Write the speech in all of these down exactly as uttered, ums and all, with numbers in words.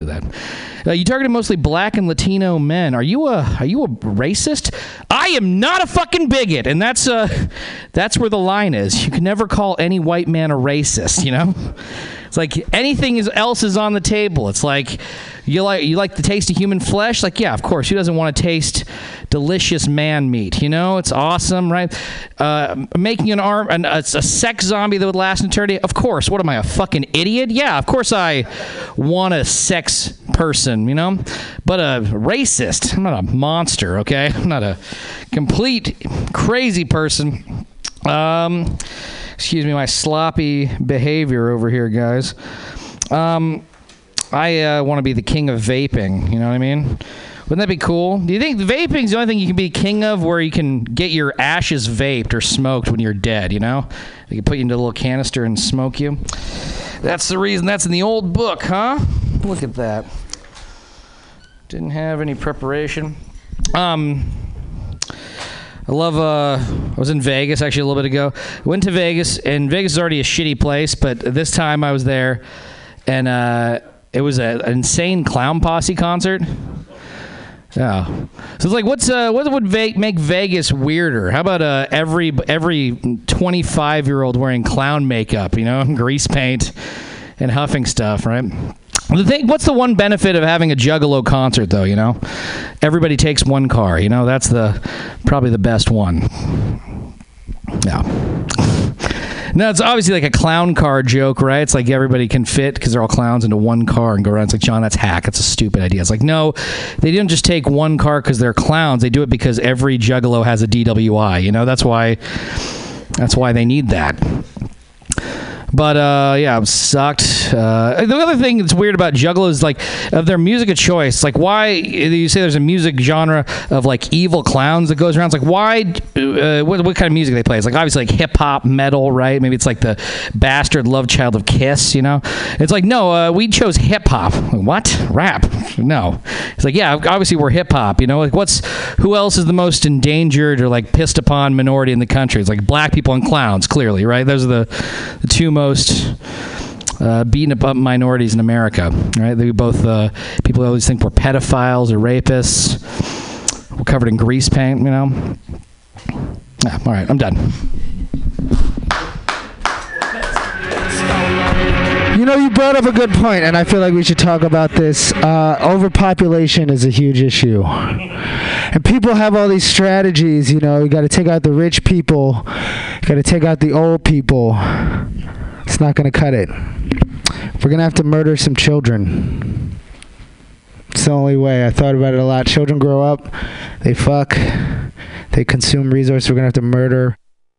that. Uh, you targeted mostly black and Latino men. Are you a are you a racist? I am not a fucking bigot, and that's uh that's where the line is. You can never call any white man a racist. You know, it's like anything is, else is on the table. It's like you like you like the taste of human flesh. Like, yeah, of course. Who doesn't want to taste delicious man meat? You know, it's awesome, right? Uh, making an arm an, a, a sex zombie that would last an eternity. Of course. What am I, a fucking idiot? Yeah, of course I want a sex person, you know, but a racist. I'm not a monster, okay? I'm not a complete crazy person. Um, excuse me, my sloppy behavior over here, guys. Um, I uh, want to be the king of vaping, you know what I mean? Wouldn't that be cool? Do you think vaping's the only thing you can be king of, where you can get your ashes vaped or smoked when you're dead, you know? They can put you into a little canister and smoke you. That's the reason that's in the old book, huh? Look at that. Didn't have any preparation. Um, I love, uh, I was in Vegas actually a little bit ago. Went to Vegas, and Vegas is already a shitty place, but this time I was there, and uh, it was a, an insane Clown Posse concert. Yeah. So it's like, what's uh, what would ve- make Vegas weirder? How about uh, every every twenty-five year old wearing clown makeup, you know, grease paint and huffing stuff, right? The thing, what's the one benefit of having a Juggalo concert, though? You know, everybody takes one car. You know, that's the probably the best one. Yeah. No, it's obviously like a clown car joke, right? It's like everybody can fit, because they're all clowns, into one car and go around. It's like, John, that's hack. That's a stupid idea. It's like, no, they didn't just take one car because they're clowns. They do it because every Juggalo has a D W I. You know, that's why. That's why they need that. But, uh, yeah, it sucked. Uh, the other thing that's weird about Juggalo is, like, of their music of choice. Like, why, you say there's a music genre of, like, evil clowns that goes around. It's like, why, uh, what, what kind of music they play? It's, like, obviously, like, hip-hop, metal, right? Maybe it's, like, the bastard love child of Kiss, you know? It's like, no, uh, we chose hip-hop. Like, what? Rap? No. It's like, yeah, obviously, we're hip-hop, you know? Like, what's, who else is the most endangered or, like, pissed-upon minority in the country? It's, like, black people and clowns, clearly, right? Those are the, the two most most uh, beaten up minorities in America, right? They both uh, people always think we're pedophiles or rapists. We're covered in grease paint, you know. Yeah, all right, I'm done. You know, you brought up a good point, and I feel like we should talk about this. Uh, overpopulation is a huge issue. And people have all these strategies, you know, you got to take out the rich people, you got to take out the old people. It's not going to cut it. We're going to have to murder some children. It's the only way. I thought about it a lot. Children grow up, they fuck, they consume resources. We're going to have to murder.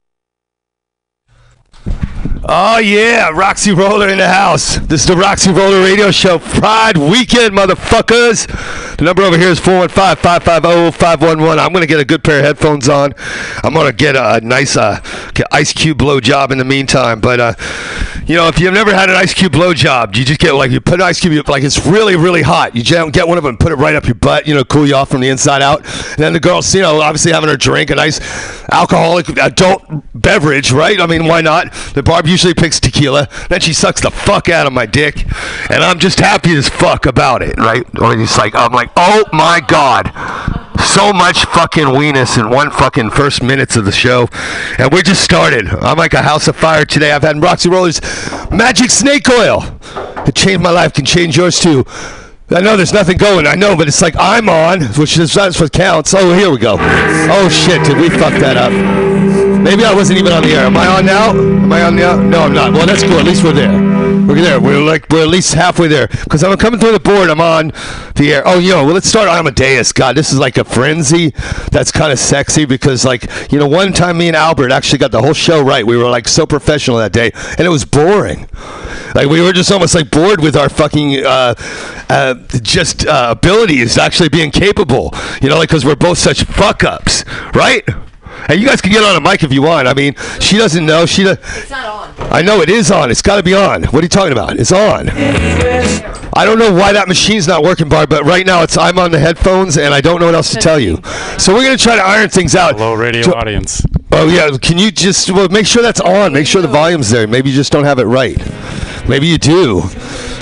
Oh, yeah, Roxy Roller in the house. This is the Roxy Roller Radio Show. Pride Weekend, motherfuckers. The number over here is four one five, five five zero, five one one. I'm going to get a good pair of headphones on. I'm going to get a, a nice uh, get Ice Cube blow job in the meantime. But, uh, you know, if you've never had an Ice Cube blow job, you just get, like, you put an Ice Cube, like, it's really, really hot. You just get one of them and put it right up your butt, you know, cool you off from the inside out. And then the girl's, you know, obviously having her drink, a nice alcoholic adult beverage, right? I mean, why not? The Barb usually picks tequila. Then she sucks the fuck out of my dick. And I'm just happy as fuck about it, right? Or it's like, I'm like, oh my God. So much fucking weenus in one fucking first minutes of the show. And we just started. I'm like a house of fire today. I've had Roxy Roller's Magic Snake Oil. It changed my life, can change yours too. I know there's nothing going, I know, but it's like I'm on, which is that's what counts. Oh, here we go. Oh shit, did we fuck that up? Maybe I wasn't even on the air. Am I on now? Am I on now? No, I'm not. Well, that's cool. At least we're there. We're there. We're like we're at least halfway there. Because I'm coming through the board. I'm on the air. Oh, you know, well, let's start Amadeus. God, this is like a frenzy. That's kind of sexy because, like, you know, one time me and Albert actually got the whole show right. We were like so professional that day, and it was boring. Like we were just almost like bored with our fucking uh, uh, just uh, abilities actually being capable. You know, like because we're both such fuck ups, right? And you guys can get on a mic if you want. I mean, she doesn't know. She does. It's not on. I know it is on. It's got to be on. What are you talking about? It's on. I don't know why that machine's not working, Barb, but right now it's I'm on the headphones, and I don't know what else to tell you. So we're going to try to iron things out. Hello, radio so, audience. Oh, yeah. Can you just well, make sure that's on. Make sure the volume's there. Maybe you just don't have it right. Maybe you do.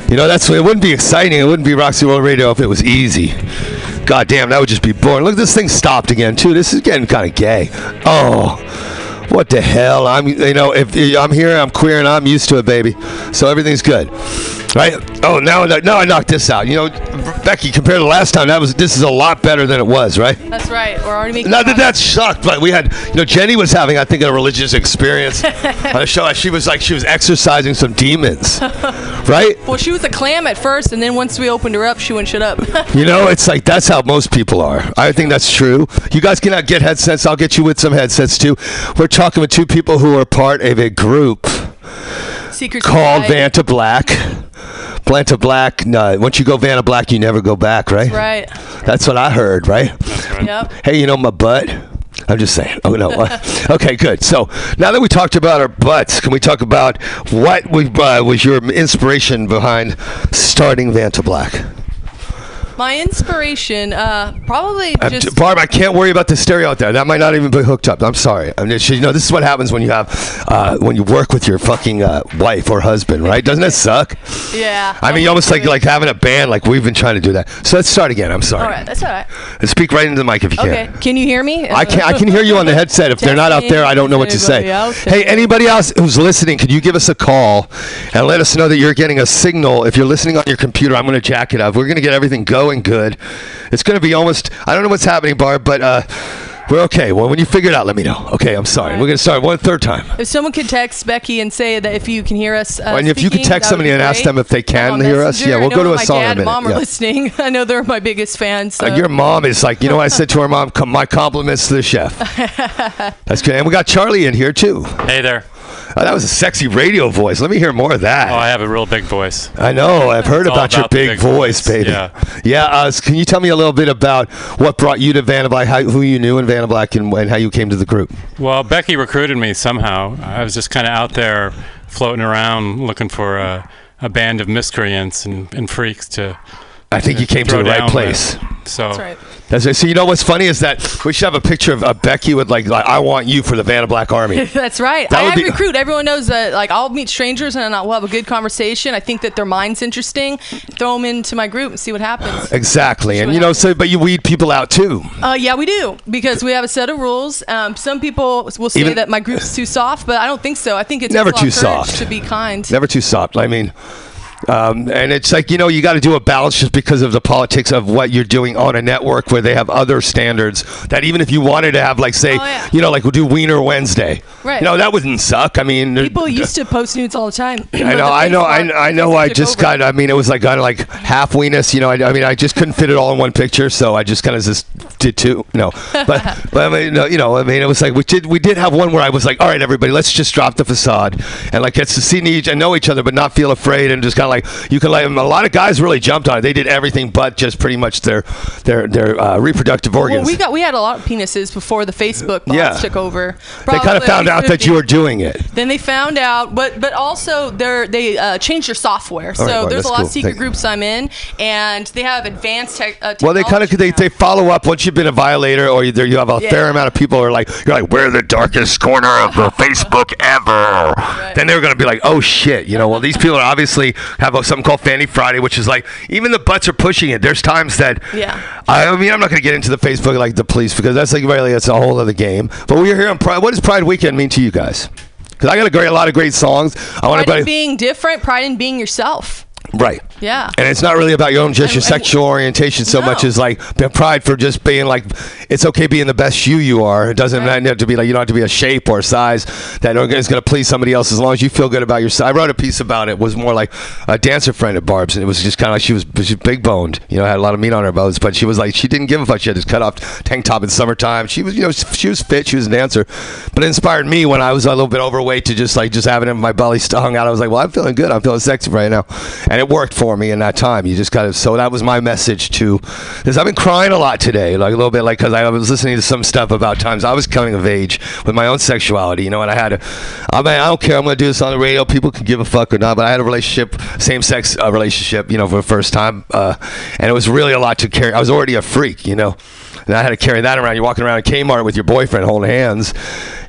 You know, that's it wouldn't be exciting. It wouldn't be Roxy Roller Radio if it was easy. God damn, that would just be boring. Look, this thing stopped again too. This is getting kind of gay. Oh, what the hell? I'm, you know, if I'm here, I'm queer, and I'm used to it, baby. So everything's good, right? Oh, now, now I knocked this out. You know, Becky, compared to last time, that was this is a lot better than it was, right? That's right. We're already making. Not that that sucked, but we had, you know, Jenny was having, I think, a religious experience on a show. She was like, she was exorcising some demons, right? Well, she was a clam at first, and then once we opened her up, she wouldn't shut up. You know, it's like that's how most people are. I think that's true. You guys cannot get headsets. I'll get you with some headsets too. We're talking with two people who are part of a group Secret called Society. Vanta Black. Vanta Black. No, once you go Vanta Black, you never go back, right? Right. That's what I heard, right? Yep. Hey, you know my butt? I'm just saying. Oh, no. Okay, good. So now that we talked about our butts, can we talk about what we, uh, was your inspiration behind starting Vanta Black? My inspiration, uh, probably Uh, just. Barb, I can't worry about the stereo out there. That might not even be hooked up. I'm sorry. I mean, you know, this is what happens when you have, uh, when you work with your fucking uh, wife or husband, right? Doesn't it suck? Yeah. I mean, you almost like like having a band. Like we've been trying to do that. So let's start again. I'm sorry. All right, that's all right. And speak right into the mic if you Okay, can. can you hear me? I can I can hear you on the headset. If they're not out there, I don't know what to say. Hey, anybody else who's listening, could you give us a call and let us know that you're getting a signal? If you're listening on your computer, I'm going to jack it up. We're going to get everything going good. It's going to be almost, I don't know what's happening, Barb, but uh, we're okay. Well, when you figure it out, let me know. Okay, I'm sorry. Right. We're going to start one third time. If someone could text Becky and say that if you can hear us, uh, And if you could speaking, text that would somebody be and ask great. them if they can On hear us, Messenger. yeah, we'll I know go to a my song in a dad minute, and mom yeah. are listening. I know they're my biggest fans. So. Uh, your mom is like, you know what I said to her mom? Come, my compliments to the chef. That's good. And we got Charlie in here, too. Hey there. Oh, that was a sexy radio voice. Let me hear more of that. Oh, I have a real big voice. I know. I've heard It's all about your about the big, big voice, voice. baby. Yeah. Yeah. Uh, can you tell me a little bit about what brought you to Vanta Black, how, who you knew in Vanta Black, and, and how you came to the group? Well, Becky recruited me somehow. I was just kind of out there floating around looking for a, a band of miscreants and, and freaks to. I think you came to throw the right down place. with. So. That's right. That's right. So you know what's funny is that we should have a picture of uh, Becky with like, like, I want you for the Vanta Black Army. That's right. That I, would I be- recruit. Everyone knows that. Like, I'll meet strangers and I'll have a good conversation. I think that their mind's interesting. Throw them into my group and see what happens. Exactly. See And what you know, happens. so but you weed people out too. Uh, yeah, we do, because we have a set of rules. Um, some people will say Even- that my group's too soft, but I don't think so. I think it's Never a lot of too courage soft. to be kind. Never too soft. I mean, um, and it's like, you know, you got to do a balance just because of the politics of what you're doing on a network where they have other standards that even if you wanted to have, like, say, Oh, yeah. you know, like we'll do Wiener Wednesday. Right. You know, that wouldn't suck. I mean, People used to post nudes all the time. I know, I know, I, I know. I just got. I mean, it was like kind of like half weenus. You know, I, I mean, I just couldn't fit it all in one picture, so I just kind of just did two. No, but but I mean, no, you know, I mean, it was like we did we did have one where I was like, all right, everybody, let's just drop the facade and like get to see each and know each other, but not feel afraid and just kind of like you can like a lot of guys really jumped on it. They did everything but just pretty much their their their uh, reproductive organs. Well, we got we had a lot of penises before the Facebook bots Yeah. took over. they kind of Probably found out that fifty. you were doing it. Then they found out, but but also they they uh, changed their software. So right, well, there's that's a lot cool. of secret Thank- groups I'm in, and they have advanced tech. Uh, Well, they kind of they, they follow up once you've been a violator, or you, there you have a Yeah. fair amount of people who are like you're like we're the darkest corner of the Facebook ever. Then they're gonna be like, oh shit, you know. Well, these people are obviously have a, something called Fanny Friday, which is like even the butts are pushing it. There's times that Yeah. I, I mean I'm not gonna get into the Facebook like the police because that's like really that's a whole other game. But we're here on Pride. What does Pride Weekend mean to you guys? Because I got a great a lot of great songs. I want Pride in everybody being different, pride in being yourself. right. Yeah. And it's not really about your own, just And- your and- sexual orientation so No. much as like the pride for just being like, it's okay being the best you you are. It doesn't Right. have to be like, you don't have to be a shape or a size that is going to please somebody else as long as you feel good about yourself. I wrote a piece about it. It was more like a dancer friend of Barb's, and it was just kind of like she was, she was big boned, you know, had a lot of meat on her bones, but she was like, she didn't give a fuck. She had this cut off tank top in summertime. She was, you know, she was fit. She was a dancer, but it inspired me when I was a little bit overweight to just like, just having it in my belly hung out. I was like, well, I'm feeling good. I'm feeling sexy right now. And it worked for me in that time. You just got to, so that was my message to this. I've been crying a lot today, like a little bit, like, cause I was listening to some stuff about times I was coming of age with my own sexuality, you know, and I had a, I mean, I don't care. I'm going to do this on the radio. People can give a fuck or not, but I had a relationship, same sex uh, relationship, you know, for the first time. Uh, and it was really a lot to carry. I was already a freak, you know, and I had to carry that around. You're walking around in Kmart with your boyfriend holding hands.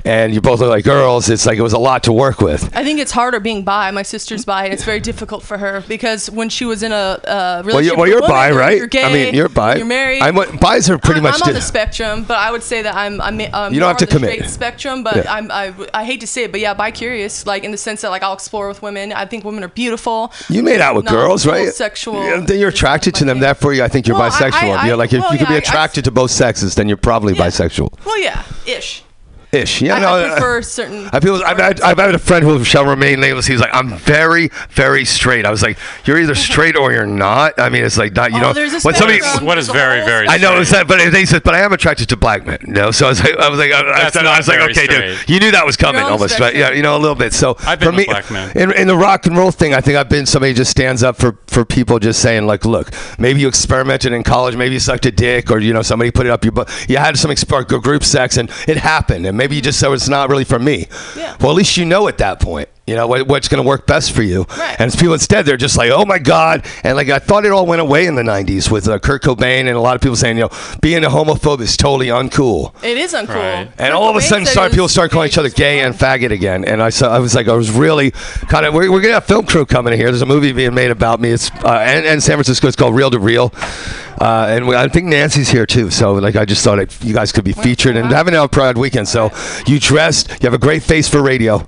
and you both look like girls, it's like it was a lot to work with. I think it's harder being bi. My sister's bi, and it's very difficult for her because when she was in a uh, relationship Well, you, well you're with a woman, bi, you're, right? You're gay. I mean, you're bi. You're married. I'm, bis are pretty I'm, much. I'm on di- the spectrum, but I would say that I'm. I'm um, You don't have to on the commit. straight spectrum, but Yeah. I'm. I, I hate to say it, but yeah, bi-curious, like in the sense that like I'll explore with women. I think women are beautiful. You made out with Not girls, right? Sexual. Yeah, then you're is attracted my to them. thing. Therefore, you- I think you're Well, I- bisexual. I- you're like, if well, you could be yeah, I- attracted to both sexes, then you're probably Yeah. bisexual. Well, yeah, ish. Ish. Yeah, I, no, I uh, prefer certain. I feel I've had, I've had a friend who shall remain nameless. He was like, I'm very, very straight. I was like, you're either straight or you're not. I mean, it's like not you Oh, know. there's a when somebody, spectrum. What is very, very I know, straight. it's that, but they said, but I am attracted to black men. You know, so I was like, I was like, I, I, That's said, I not was like, very okay, straight. dude, you knew that was coming You're on the almost, right? spectrum. Yeah, you know, a little bit. So I've been for with me, black men. in, in the rock and roll thing, I think I've been somebody who just stands up for for people, just saying like, look, maybe you experimented in college, maybe you sucked a dick, or you know, somebody put it up your butt. You had some exp- group sex, and it happened, and maybe you just said it's not really for me. Yeah. Well, at least you know at that point, you know, what, what's going to work best for you. Right. And people instead, they're just like, oh my God. And like, I thought it all went away in the nineties with uh, Kurt Cobain and a lot of people saying, you know, being a homophobe is totally uncool. It is uncool. Right. And all of a sudden, started, people started calling each other gay and faggot again. And I saw, I was like, I was really kind of, we're, we're going to have film crew coming in here. There's a movie being made about me. It's uh, and, and San Francisco. It's called Real to Real. Uh, and we, I think Nancy's here too. So like, I just thought it, you guys could be featured and having a Pride weekend. So you dressed, you have a great face for radio.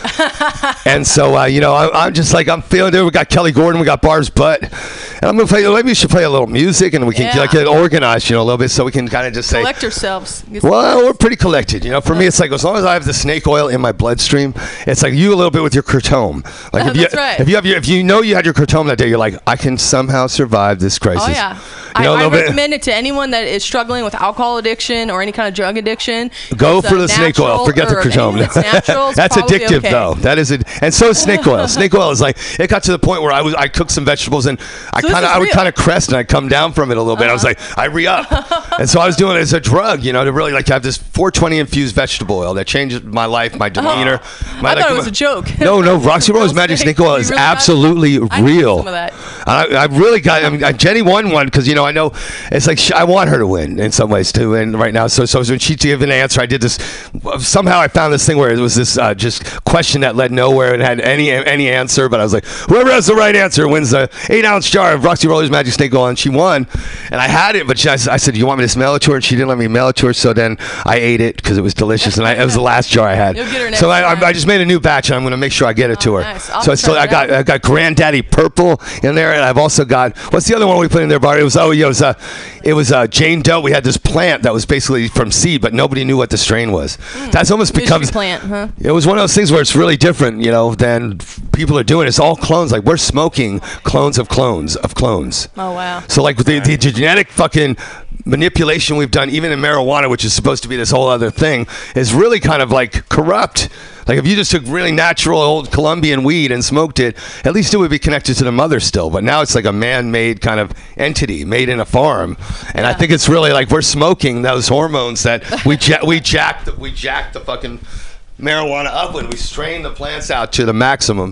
And so, uh, you know, I, I'm just like, I'm feeling it. We got Kelly Gordon, we got Barb's Butt. And I'm going to play, maybe we should play a little music and we can Yeah. like, get organized, you know, a little bit so we can kind of just say, Collect yourselves. well, we're pretty collected. You know, for me, it's like as long as I have the snake oil in my bloodstream, it's like you a little bit with your kratom. Like if you, That's right. if you have your, if you know you had your kratom that day, you're like, I can somehow survive this crisis. Oh yeah. You know, a I, I little bit- recommend it to anyone that is struggling with alcohol addiction or any kind of drug addiction. Go It's, for uh, the snake oil. natural Forget the herb. kratom. Anything that's natural is That's probably addictive, okay. though. That is it. And so is snake oil. Snake oil is like it got to the point where I was I cooked some vegetables and I So this kind of is I would real. kind of crest and I would come down from it a little bit. I was like I re up, and so I was doing it as a drug, you know, to really like have this four twenty infused vegetable oil that changed my life, my demeanor. My, I like, thought it was a joke. No, no, Roxy Rose Real Magic snake. Snake Oil You is really got it? absolutely I need real. some of that. I, I really got. I mean, uh, Jenny won one because you know I know it's like she, I want her to win in some ways too. And right now, so so when she gave an answer, I did this. Somehow I found this thing where it was this uh, just question that led nowhere and had any any answer. But I was like, whoever has the right answer wins the eight ounce jar of Roxy Roller's Magic Snake Oil, and she won. And I had it, but she, I, I said, "Do you want me to smell it to her?" And she didn't let me mail it to her. So then I ate it because it was delicious, and I, it was the last jar I had. You'll get her next So I, I, time. I just made a new batch, and I'm going to make sure I get it to Oh, her. nice. I'll So it's still try I it got out. I got Granddaddy Purple in there, and I've also got what's the other one we put in there, Bart? It was oh yeah, it was uh, it was uh, Jane Doe. We had this plant that was basically from seed, but nobody knew what the strain was. That's almost Mystery becomes plant, huh? It was one of those things where it's really different, you know, than people are doing. It's all clones. Like we're smoking clones of clones of clones. Oh wow. So like the, the genetic fucking manipulation we've done, even in marijuana, which is supposed to be this whole other thing, is really kind of like corrupt. Like if you just took really natural old Colombian weed and smoked it, at least it would be connected to the mother still. But now it's like a man-made kind of entity made in a farm, and I think it's really like we're smoking those hormones that we ja- we jack the, we jack the fucking marijuana up when we strain the plants out to the maximum.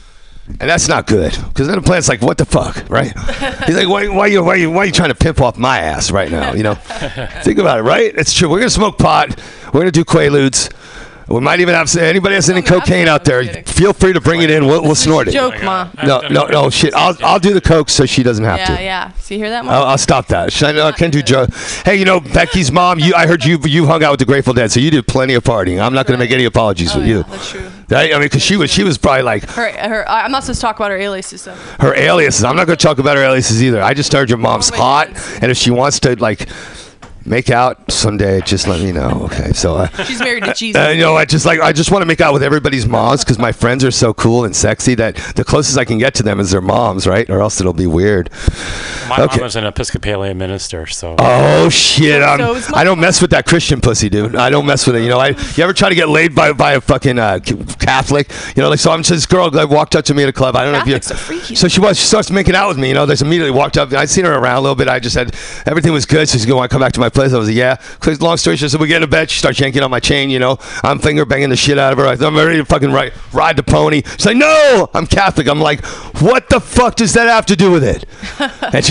And that's not good, because then the plant's like, "What the fuck," right? He's like, "Why, why you, why you, why you trying to pimp off my ass right now?" You know, think about it, right? It's true. We're gonna smoke pot. We're gonna do Quaaludes. We might even have anybody has any Tell me cocaine after. out there. I'm kidding. Feel free to bring it in. We'll, we'll snort it. Joke, ma. No, no, no, shit. I'll, I'll do the coke so she doesn't have Yeah, to. yeah. So you hear that, ma? I'll, I'll stop that. Should I, know, I can do Joe. Hey, you know Becky's mom. You, I heard you. You hung out with the Grateful Dead, so you did plenty of partying. I'm not going to make any apologies Oh, for yeah, you. that's true. Right? I mean, because she was, she was probably like Her, her. I- I'm not supposed to talk about her aliases, though. her aliases. I'm not going to talk about her aliases either. I just heard your mom's Oh, my hot, goodness. and if she wants to like make out someday, just let me know. Okay, so. Uh, She's married to Jesus. Uh, you know, I just like I just want to make out with everybody's moms because my friends are so cool and sexy that the closest I can get to them is their moms, right? Or else it'll be weird. My Okay. mom was an Episcopalian minister, so Oh shit! I'm, So is my I don't mess with that Christian pussy, dude. I don't mess with it. You know, I you ever try to get laid by by a fucking uh, Catholic? You know, like so. I'm just this girl that walked up to me at a club. I don't Catholics know are if you. freaky. So she was. She starts making out with me. You know, there's immediately walked up. I'd seen her around a little bit. I just said everything was good. So she's going, "Want to come back to my place?" I was like, "Yeah." Quick, long story short, so we get in bed. She starts yanking on my chain. You know, I'm finger banging the shit out of her. I'm ready to fucking ride, ride the pony. She's like, "No, I'm Catholic." I'm like, "What the fuck does that have to do with it?" And she's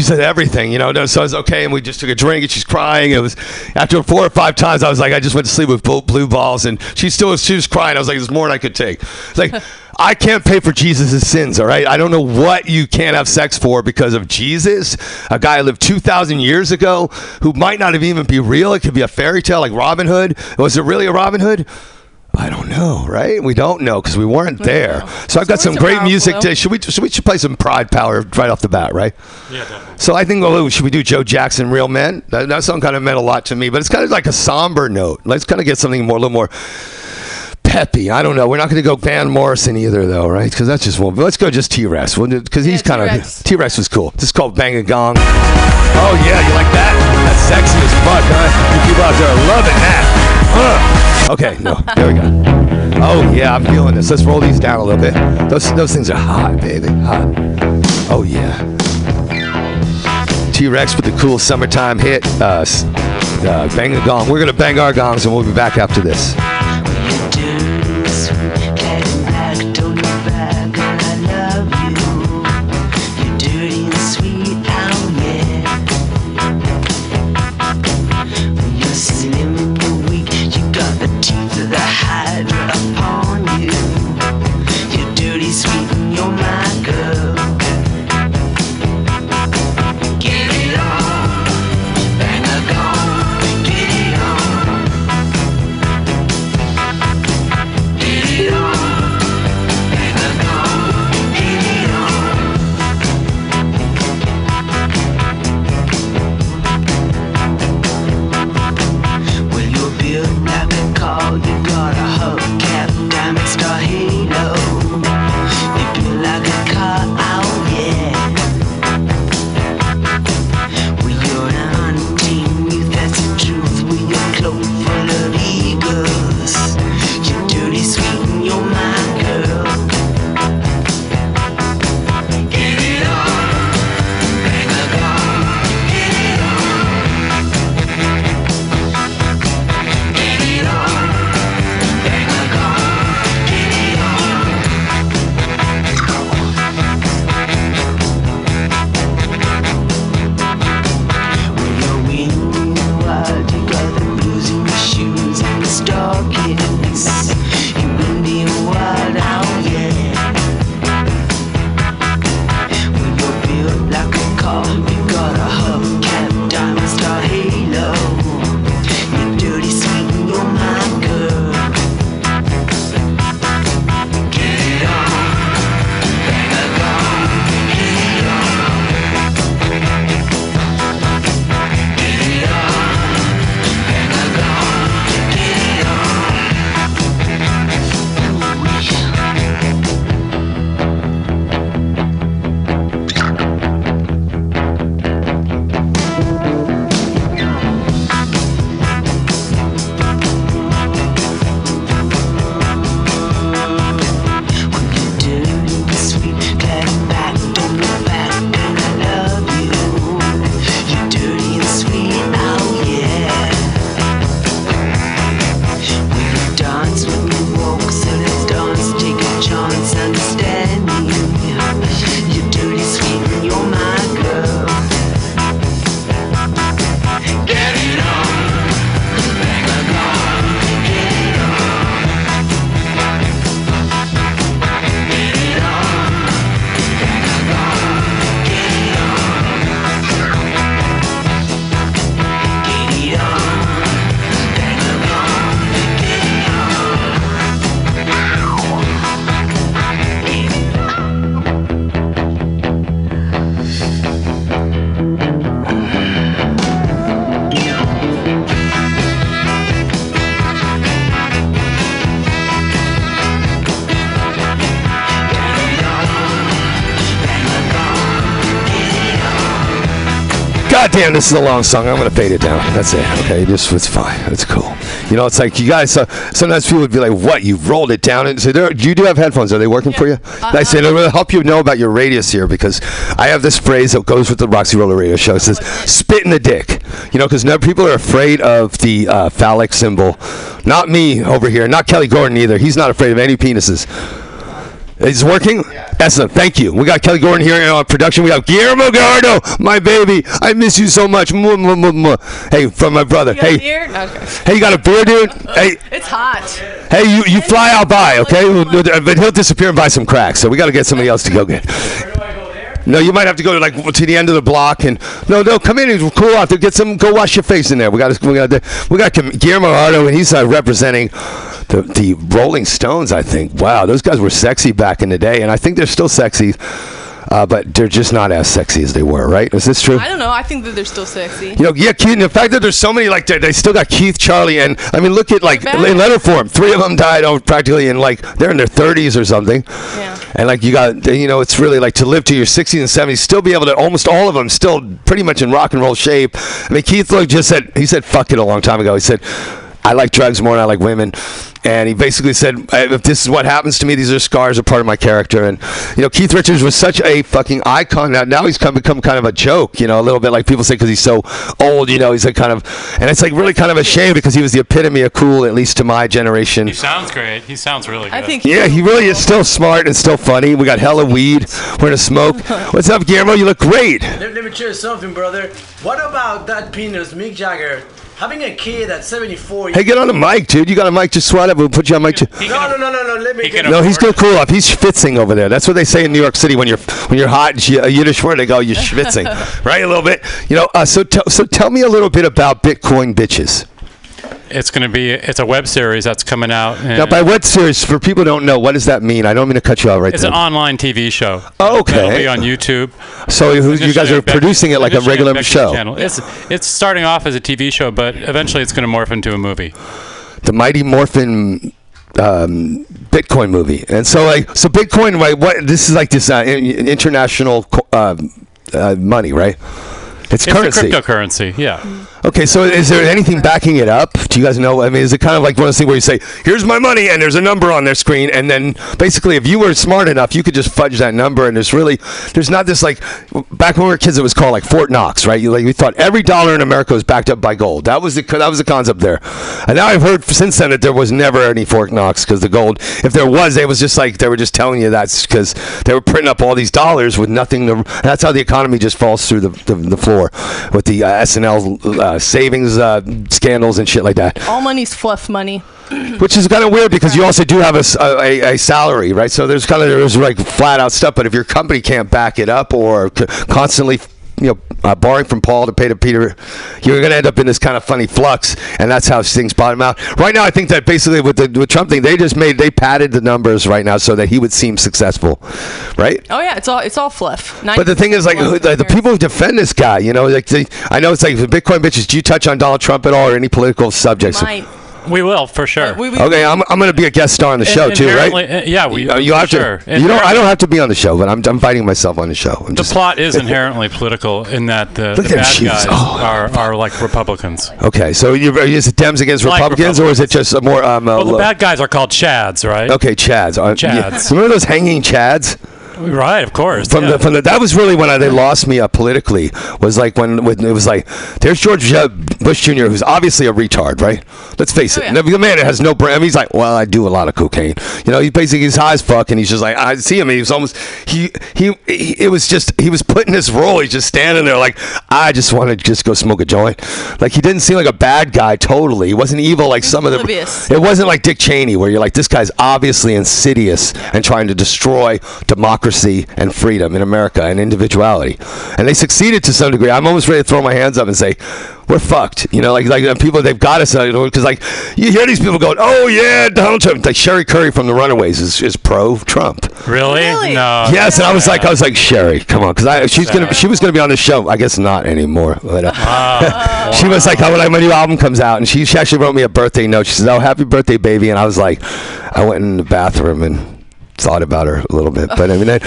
to everything, you know. So I was okay, and we just took a drink, and she's crying. It was after four or five times, I was like, I just went to sleep with blue balls, and she still was, she was crying. I was like, there's more than I could take. It's like, I can't pay for Jesus' sins, all right? I don't know what you can't have sex for because of Jesus, a guy who lived two thousand years ago, who might not have even be real. It could be a fairy tale like Robin Hood. Was it really a Robin Hood? I don't know, right? We don't know because we weren't there. So I've got some great music today. Should we, should we should play some Pride Power right off the bat, right? Yeah, definitely. So I think, well, should we do Joe Jackson, Real Men? That, that song kind of meant a lot to me, but it's kind of like a somber note. Let's kind of get something more, a little more peppy. I don't know. We're not going to go Van Morrison either, though, right? Because that's just one. But let's go just T-Rex, because he's Yeah, kind of T-Rex. T-Rex was cool. This is called Bang a Gong. Oh yeah, you like that? That's sexy as fuck, huh? You people out there are loving that. Uh. Okay, no, there we go. Oh yeah, I'm feeling this. Let's roll these down a little bit. Those those things are hot, baby, hot. Oh yeah. T-Rex with the cool summertime hit. Uh, s- uh, bang a gong. We're gonna bang our gongs, and we'll be back after this. God damn, this is a long song. I'm gonna fade it down. That's it. Okay, just it's fine. It's cool. You know, it's like you guys. Uh, sometimes people would be like, "What? You've rolled it down?" And say, there, "You do have headphones. Are they working Yeah. for you?" Uh, I said, "It will help you know about your radius here because I have this phrase that goes with the Roxy Roller Radio Show. It says, spit in the dick.' You know, because people are afraid of the uh, phallic symbol. Not me over here. Not Kelly Gordon either. He's not afraid of any penises." It's working? Yeah. Excellent. Thank you. We got Kelly Gordon here in our production. We got Guillermo Gallardo, my baby. I miss you so much. Mwah, mwah, mwah, mwah. Hey, from my brother. You got hey. a beer? No, okay. Hey, you got a beer, dude? Hey. It's hot. Hey, you, you fly out by, okay? But he'll disappear and buy some crack, so we got to get somebody else to go get. Where do I go there? No, you might have to go to like to the end of the block and no, no, come in and cool out there. Get some, go wash your face in there. We got, we got, we got Guillermo Gallardo, and he's uh, representing the the Rolling Stones. I think. Wow, those guys were sexy back in the day, and I think they're still sexy. Uh, but they're just not as sexy as they were, right? Is this true? I don't know. I think that they're still sexy. You know, yeah, Keith. And the fact that there's so many, like, they, they still got Keith, Charlie, and I mean, look at like in letter form. Three of them died oh, practically in like they're in their thirties or something. Yeah. And like you got, you know, it's really like to live to your sixties and seventies, still be able to. Almost all of them still pretty much in rock and roll shape. I mean, Keith look just said he said fuck it a long time ago. He said, I like drugs more than I like women. And he basically said, if this is what happens to me, these are scars, are part of my character. And, you know, Keith Richards was such a fucking icon. Now, now he's come, become kind of a joke, you know, a little bit like people say because he's so old, you know, he's like kind of, and it's like really kind of a shame because he was the epitome of cool, at least to my generation. He sounds great. He sounds really good. I think. Yeah, he really is still smart and still funny. We got hella weed. We're going to smoke. What's up, Guillermo? You look great. Let, let me tell you something, brother. What about that penis, Mick Jagger? Having a kid at seventy-four. Hey, get on the mic, dude. You got a mic. Just swat up. We'll put you on mic. He No, can- no, no, no, no. Let me. he can Get, No, he's afford gonna cool off. He's schwitzing over there. That's what they say in New York City when you're when you're hot. And a Yiddish word, they go, you're schwitzing, right? A little bit. You know. Uh, so t- so tell me a little bit about Bitcoin Bitches. It's going to be. It's a web series that's coming out. Now, by what series? For people who don't know, what does that mean? I don't mean to cut you out right It's there. an online T V show. Oh, okay. It'll be on YouTube. So you, you guys are Initially, producing it like a initially regular Becky show. Channel. It's it's starting off as a T V show, but eventually it's going to morph into a movie. The Mighty Morphin um, Bitcoin movie. And so like so Bitcoin, right? What this is like this uh, in- international co- uh, uh, money, right? It's, It's currency. a cryptocurrency. Yeah. Okay, so is there anything backing it up? Do you guys know? I mean, is it kind of like one of those things where you say, "Here's my money," and there's a number on their screen, and then basically, if you were smart enough, you could just fudge that number, and there's really, there's not this like, back when we were kids, it was called like Fort Knox, right? You like we thought every dollar in America was backed up by gold. That was the that was the concept there, and now I've heard since then that there was never any Fort Knox because the gold, if there was, it was just like they were just telling you that's because they were printing up all these dollars with nothing to. That's how the economy just falls through the the, the floor with the uh, S and L uh, savings. Uh, scandals and shit like that. All money's fluff money. Which is kind of weird because you also do have a, s- a- a salary, right? So there's kind of there's like flat out stuff. But if your company can't back it up or c- constantly, you know, uh, borrowing from Paul to pay to Peter, you're going to end up in this kind of funny flux, and that's how things bottom out. Right now, I think that basically with the with Trump thing, they just made they padded the numbers right now so that he would seem successful, right? Oh yeah, it's all it's all fluff. But the thing is, like, who- the, the people who defend this guy, you know, like, they, I know it's like the Bitcoin bitches. Do you touch on Donald Trump at all or any political subjects? Might. We will for sure. We, we, Okay, I'm, I'm going to be a guest star on the show too, right? Inherently- uh, Yeah, we. Uh, you have sure. to. You don't. I don't have to be on the show, but I'm I'm fighting myself on the show. I'm The just, plot is inherently political in that the, the Look at them bad shoes. guys Oh. are, are like Republicans. okay, so you is it Dems against Like Republicans, or is it just a more um? uh, Well, the lo- bad guys are called Chads, right? okay, Chads. Uh, yeah. Chads. Remember those hanging Chads? Right, of course. From yeah. the from the that was really when I, they lost me uh, politically was like when, when it was like there's George uh, Bush Junior who's obviously a retard, right? Let's face it. Oh, yeah. The man has no brain. I mean, he's like, well, I do a lot of cocaine. You know, he basically he's high as fuck, and he's just like I see him. And he was almost he, he he it was just he was put in this role. He's just standing there like I just want to just go smoke a joint. Like he didn't seem like a bad guy totally. He wasn't evil like some of the. oblivious. It wasn't like Dick Cheney where you're like this guy's obviously insidious and trying to destroy democracy and freedom in America and individuality, and they succeeded to some degree. I'm almost ready to throw my hands up and say, "We're fucked." You know, like like uh, people they've got us because like you hear these people going, "Oh yeah, Donald Trump." Like Sherry Curry from the Runaways is, is pro Trump. Really? Really? No. Yes, and I was like, I was like Sherry, come on, because I she's gonna she was gonna be on the show. I guess not anymore. But, uh, she was like, oh, when I, my new album comes out, and she, she actually wrote me a birthday note. She says, "Oh, happy birthday, baby," and I was like, I went in the bathroom and thought about her a little bit, but I mean, I,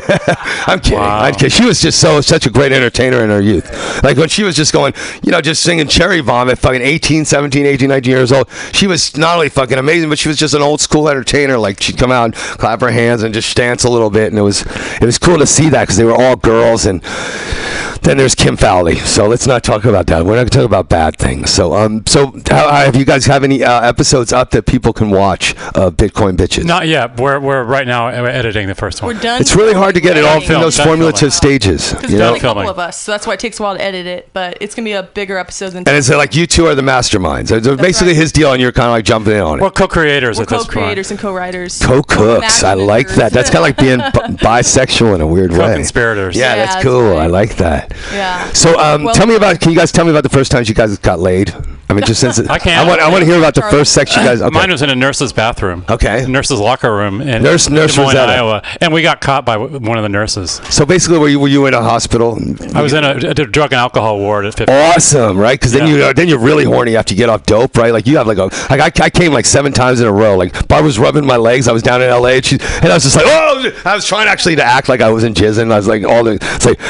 I'm kidding. Wow. I'm kidding. She was just so such a great entertainer in her youth. Like when she was just going, you know, just singing Cherry Bomb at fucking eighteen, seventeen, eighteen, nineteen years old. She was not only fucking amazing, but she was just an old school entertainer. Like she'd come out and clap her hands and just dance a little bit, and it was it was cool to see that because they were all girls. And then there's Kim Fowley. So let's not talk about that. We're not going to talk about bad things. So um, so how, have you guys have any uh, episodes up that people can watch of Bitcoin Bitches? Not yet. We're we're right right now editing the first one. We're done. It's really hard to get it all in Film, those done formulative filming. stages. Because You there's know? only a couple Filming. of us, so that's why it takes a while to edit it. But it's gonna be a bigger episode than. And it's like you two are the masterminds. So basically right. his deal, and you're kind of like jumping in on it. We're co-creators We're at this point. co-creators and co-writers. Co-cooks. I like that. That's kind of like being b- bisexual in a weird way. Co-conspirators. Yeah, Yeah, that's that's cool. right. I like that. Yeah. So, um, Well- tell me about. Can you guys tell me about the first times you guys got laid? I mean, just since it, I can't. I want. I want to hear about the first sex you guys. Okay. Mine was in a nurse's bathroom. Okay. A nurse's locker room in Nurse- Nurse Des Moines, Rosetta. Iowa, and we got caught by w- one of the nurses. So basically, were you were you in a hospital? I was in a, a drug and alcohol ward at fifteen. Awesome, right? Because then Yeah. you then you're really horny after you get off dope, right? Like you have like a like I, I came like seven times in a row. Like Barb was rubbing my legs. I was down in L A, and, she, and I was just like, oh! I was trying actually to act like I wasn't jizzing. I was like, all the it's like.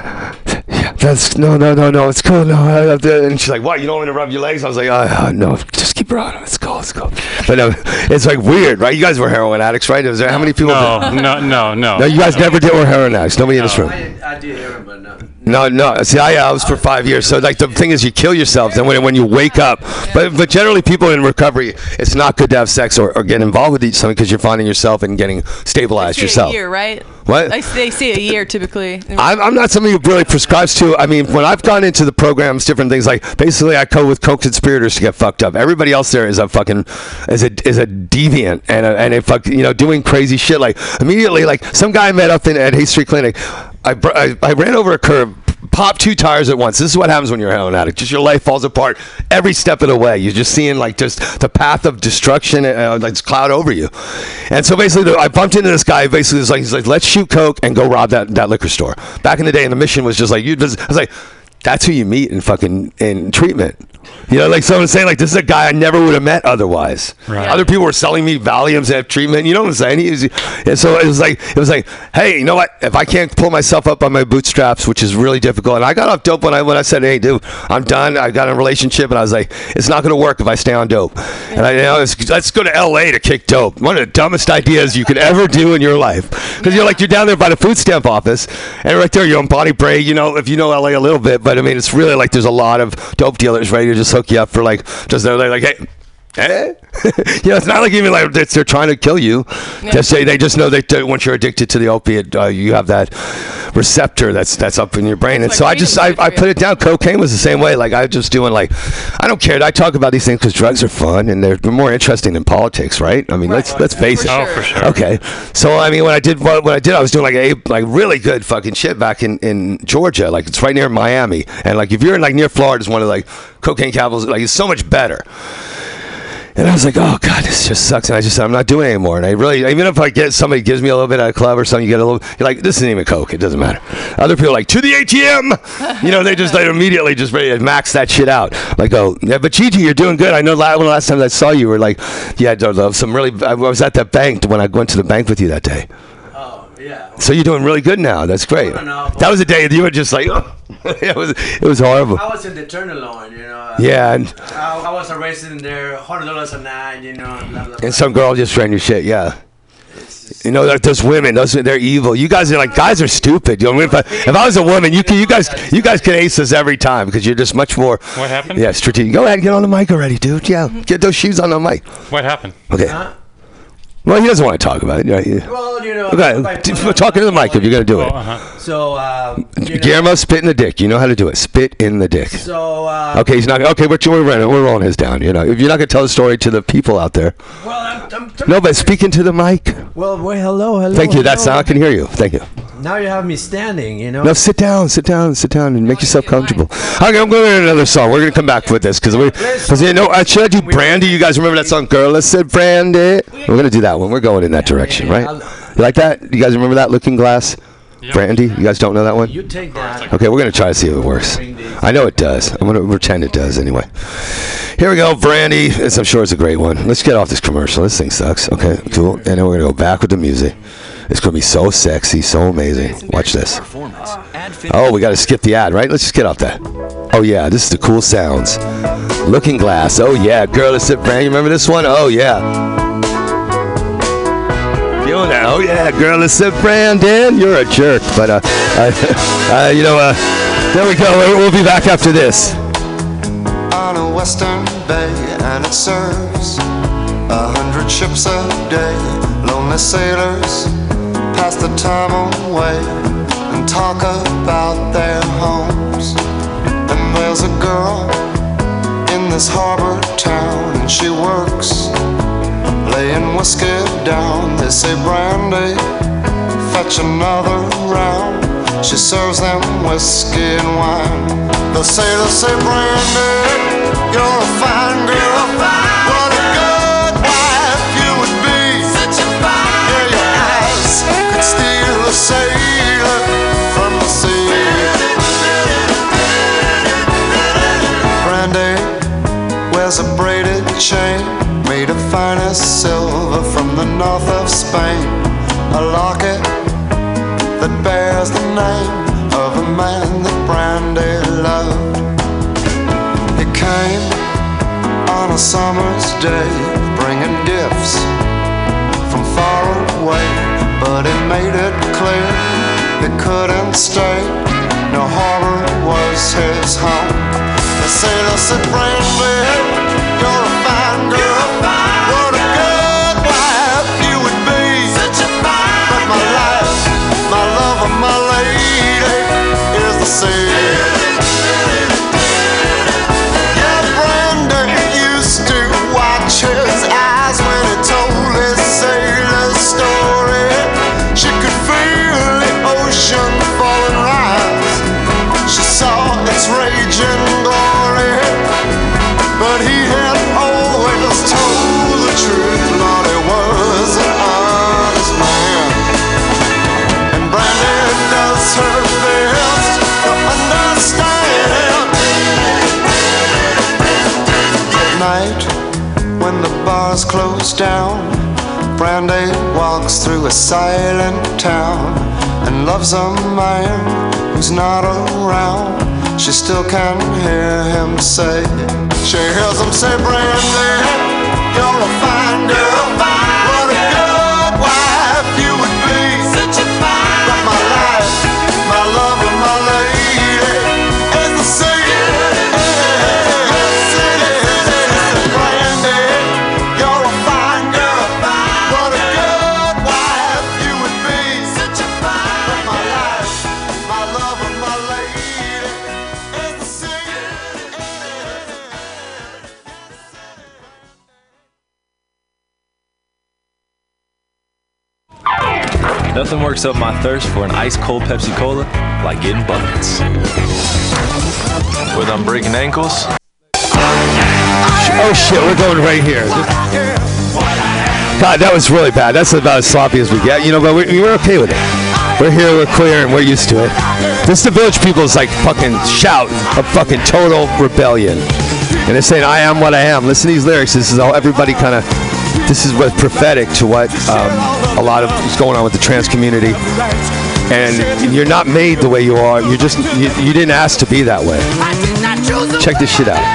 Yeah, that's no, no, no, no. It's cool. No, I have to, and she's like, "What? You don't want me to rub your legs?" I was like, "Oh, no, just keep running. It's cool. It's cool." But no, it's like weird, right? You guys were heroin addicts, right? Was there how many people? No, no, no, no. No, you guys never did were heroin addicts. Nobody in this room. I, I did heroin, but no. No, no. See, I, I was for five years. So, like, the thing is, you kill yourself, and when when you wake up, but but generally, people in recovery, it's not good to have sex or, or get involved with each something because you're finding yourself and getting stabilized They say yourself. A year, right? What? They, they say a year typically. I'm, I'm not somebody who really prescribes to. I mean, when I've gone into the programs, different things like basically I go with co-conspirators to get fucked up. Everybody else there is a fucking is a is a deviant and a, and a fuck you know doing crazy shit. Like immediately, like some guy I met up in at Hay Street Clinic. I, br- I I ran over a curb. Pop two tires at once. This is what happens when you're a heroin addict. Just your life falls apart every step of the way. You're just seeing like just the path of destruction, uh, like this cloud over you. And so basically, the, I bumped into this guy. Basically, was like he's like, let's shoot coke and go rob that, that liquor store. Back in the day, and the mission was just like you. I was like, that's who you meet in fucking in treatment. You know, like someone saying, like, this is a guy I never would have met otherwise. Right. Other people were selling me Valiums at treatment. You know what I'm saying? He was, and so it was like, it was like, hey, you know what? If I can't pull myself up on my bootstraps, which is really difficult, and I got off dope when I when I said, hey, dude, I'm done. I got in a relationship, and I was like, it's not going to work if I stay on dope. And I, you know, it's, let's go to L A to kick dope. One of the dumbest ideas you could ever do in your life, because you're like, you're down there by the food stamp office, and right there, you're on Bonnie Bray. You know, if you know L A a little bit, but I mean, it's really like there's a lot of dope dealers ready to just hook you up for like. Just they're like, hey, eh? You know, it's not like even like they're, they're trying to kill you. Yeah. Just say they just know that they, once you're addicted to the opiate, uh, you have that receptor that's that's up in your brain. It's And like so I just freedom I, I for you. put it down. Cocaine was the same way. Like I was just doing like I don't care. I talk about these things because drugs are fun and they're, they're more interesting than politics, right? I mean, Right. let's let's face For it. Oh, sure. for sure. Okay, so I mean, when I did what, what I did, I was doing like a like really good fucking shit back in, in Georgia. Like it's right near Miami, and like if you're in like near Florida, it's one of like cocaine capitals. Like it's so much better. And I was like, oh god, this just sucks. And I just said, I'm not doing it anymore. And I really, even if I get somebody gives me a little bit at a club or something, you get a little. You're like, this isn't even coke. It doesn't matter. Other people are like to the A T M. You know, they just they immediately just ready to max that shit out. Like, oh yeah, but Gigi, you're doing good. I know la- one of the last times I saw you, you were like, you had uh, some really. I was at that bank when I went to the bank with you that day. Oh, yeah. So you're doing really good now. That's great. No, no, no. That was a day that you were just like, oh. it was it was horrible. I was in the Tenderloin, you know. Yeah, and I, I was arrested in there, one hundred dollars a night, you know. Blah, blah, blah. and some girl just ran your shit. Yeah. You know, like those women, those they're evil. You guys are like guys are stupid. You know, if I, if I was a woman, you can, you guys, you guys can ace us every time because you're just much more. What happened? Yeah, strategic. Go ahead, get on the mic already, dude. Yeah, get those shoes on the mic. What happened? Okay. Huh? Well, he doesn't want to talk about it. Yeah, yeah. Well, you know. Okay, my- t- talk into the mic if you're gonna do Oh, it. uh-huh. So, um, you know, Guillermo, spit in the dick. You know how to do it. Spit in the dick. So, uh, Okay, he's not. Okay, we're we're running. We're rolling his down. You know, if you're not gonna tell the story to the people out there. well, I'm, I'm No, but speak into the mic. Well, well, hello, hello. Thank you. That's hello. now I can hear you. Thank you. Now you have me standing, you know. No, sit down, sit down, sit down, and make yourself comfortable. Okay, I'm going to another song. We're gonna come back with this because we, because you know, uh, should I do Brandy? You guys remember that song, "Girl"? Let's say Brandy. We're gonna do that one. We're going in that direction, right? You like that? You guys remember that Looking Glass? Yeah. Brandy. You guys don't know that one? You take that. Okay, we're gonna try to see if it works. I know it does. I'm gonna pretend it does anyway. Here we go, Brandy. It's, I'm sure it's a great one. Let's get off this commercial. This thing sucks. Okay, cool. And then we're gonna go back with the music. It's gonna be so sexy, so amazing. Watch this. Oh, we gotta skip the ad, right? Let's just get off that. Oh yeah, this is the cool sounds. Looking Glass. Oh yeah, Girl, it's it, Brandy. You remember this one? Oh yeah. Feeling that? Oh yeah, Girl, it's it, Brandon. You're a jerk, but uh, uh, uh you know, uh, there we go. We'll be back after this. On a western bay, and it serves a hundred ships a day. Lonely sailors pass the time away and talk about their homes. And there's a girl in this harbor town, and she works laying whiskey down. They say, Brandy, fetch another round. She serves them whiskey and wine. The sailors say, Brandy, you're a fine girl. What a good wife you would be. Such a fine yeah, your eyes could steal a sailor from the sea. Brandy wears a braided chain made of finest silver from the north of Spain. A locket that bears the name of a man that Brandy loved. He came on a summer's day, bringing gifts from far away, but he made it clear he couldn't stay. No harbor was his home. The sailor said, Brandy, you're a fine girl. What a good wife you would be. Such a fine but my life, my love, and my lady is the sea. Yeah, Brandy used to watch his eyes when he told his sailor story. She could feel the ocean fall and rise. She saw its raging glory, but he had always told the truth. Lord, he was an honest man, and Brandy does her best to understand. At night, when the bars close down, Brandy walks through a silent town and loves a man who's not around. She still can hear him say, she hears him say, Brandy, you're a fine girl. What a good wife you would be. Such a fine but my life, my love, and my lady is the sea. Yes, it is. Brandy, you're a fine girl. What a good wife you would be. Such a fine but my life, my love, and my lady is the sea. Nothing works up my thirst for an ice-cold Pepsi Cola like getting buckets. Whether I'm breaking ankles. Oh shit, we're going right here. God, that was really bad. That's about as sloppy as we get, you know, but we're, we're okay with it. We're here, we're clear, and we're used to it. This the Village People's like fucking shout of fucking total rebellion. And they're saying, I am what I am. Listen to these lyrics. This is all everybody kind of, this is what's prophetic to what um, a lot of is going on with the trans community. And you're not made the way you are. You're just, you, you didn't ask to be that way. Check this shit out.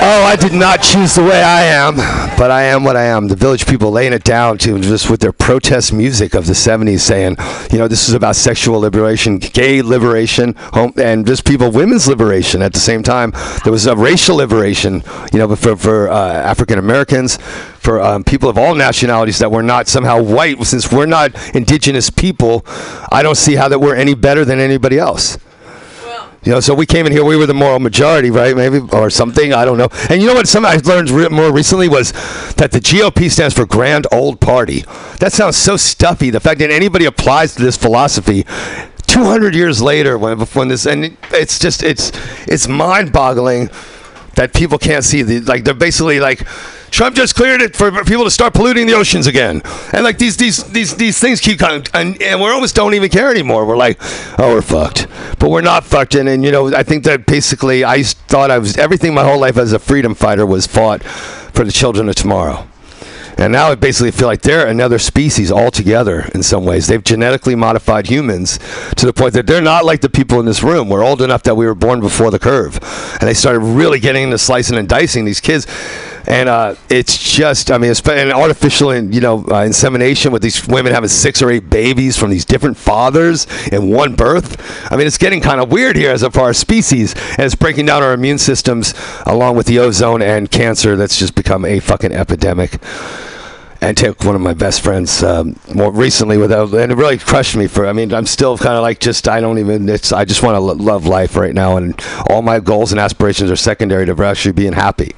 Oh, I did not choose the way I am, but I am what I am. The Village People laying it down to just with their protest music of the seventies saying, you know, this is about sexual liberation, gay liberation, home, and just people, women's liberation at the same time. There was a racial liberation, you know, for, for uh, African Americans, for um, people of all nationalities that were not somehow white. Since we're not indigenous people, I don't see how that we're any better than anybody else. You know, so we came in here, we were the moral majority, right? Maybe, or something, I don't know. And you know what something I learned re- more recently was that the G O P stands for Grand Old Party. That sounds so stuffy. The fact that anybody applies to this philosophy two hundred years later, when, when this, and it's just, it's, it's mind-boggling that people can't see the, like, they're basically like, Trump just cleared it for people to start polluting the oceans again, and like these these these these things keep coming, and, and we almost don't even care anymore. We're like, oh, we're fucked, but we're not fucked. And, and you know, I think that basically I thought I was everything my whole life as a freedom fighter was fought for the children of tomorrow. And now I basically feel like they're another species altogether in some ways. They've genetically modified humans to the point that they're not like the people in this room. We're old enough that we were born before the curve. And they started really getting into slicing and dicing these kids. And uh, it's just, I mean, it's an artificial, you know, uh, insemination with these women having six or eight babies from these different fathers in one birth. I mean, it's getting kind of weird here as a far as species. And it's breaking down our immune systems along with the ozone and cancer that's just become a fucking epidemic. And took one of my best friends um, more recently without, and it really crushed me for, I mean, I'm still kind of like just, I don't even, it's, I just want to lo- love life right now, and all my goals and aspirations are secondary to actually being happy.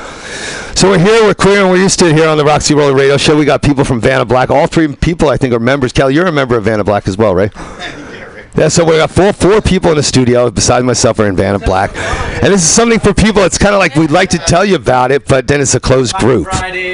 So we're here, we're queer, and we're used to it here on the Roxy Roller Radio Show. We got people from Vanna Black. All three people, I think, are members. Kelly, you're a member of Vanna Black as well, right? Yeah, so we got four four people in the studio, besides myself, are in Vanna Black. And this is something for people, it's kind of like we'd like to tell you about it, but then it's a closed group.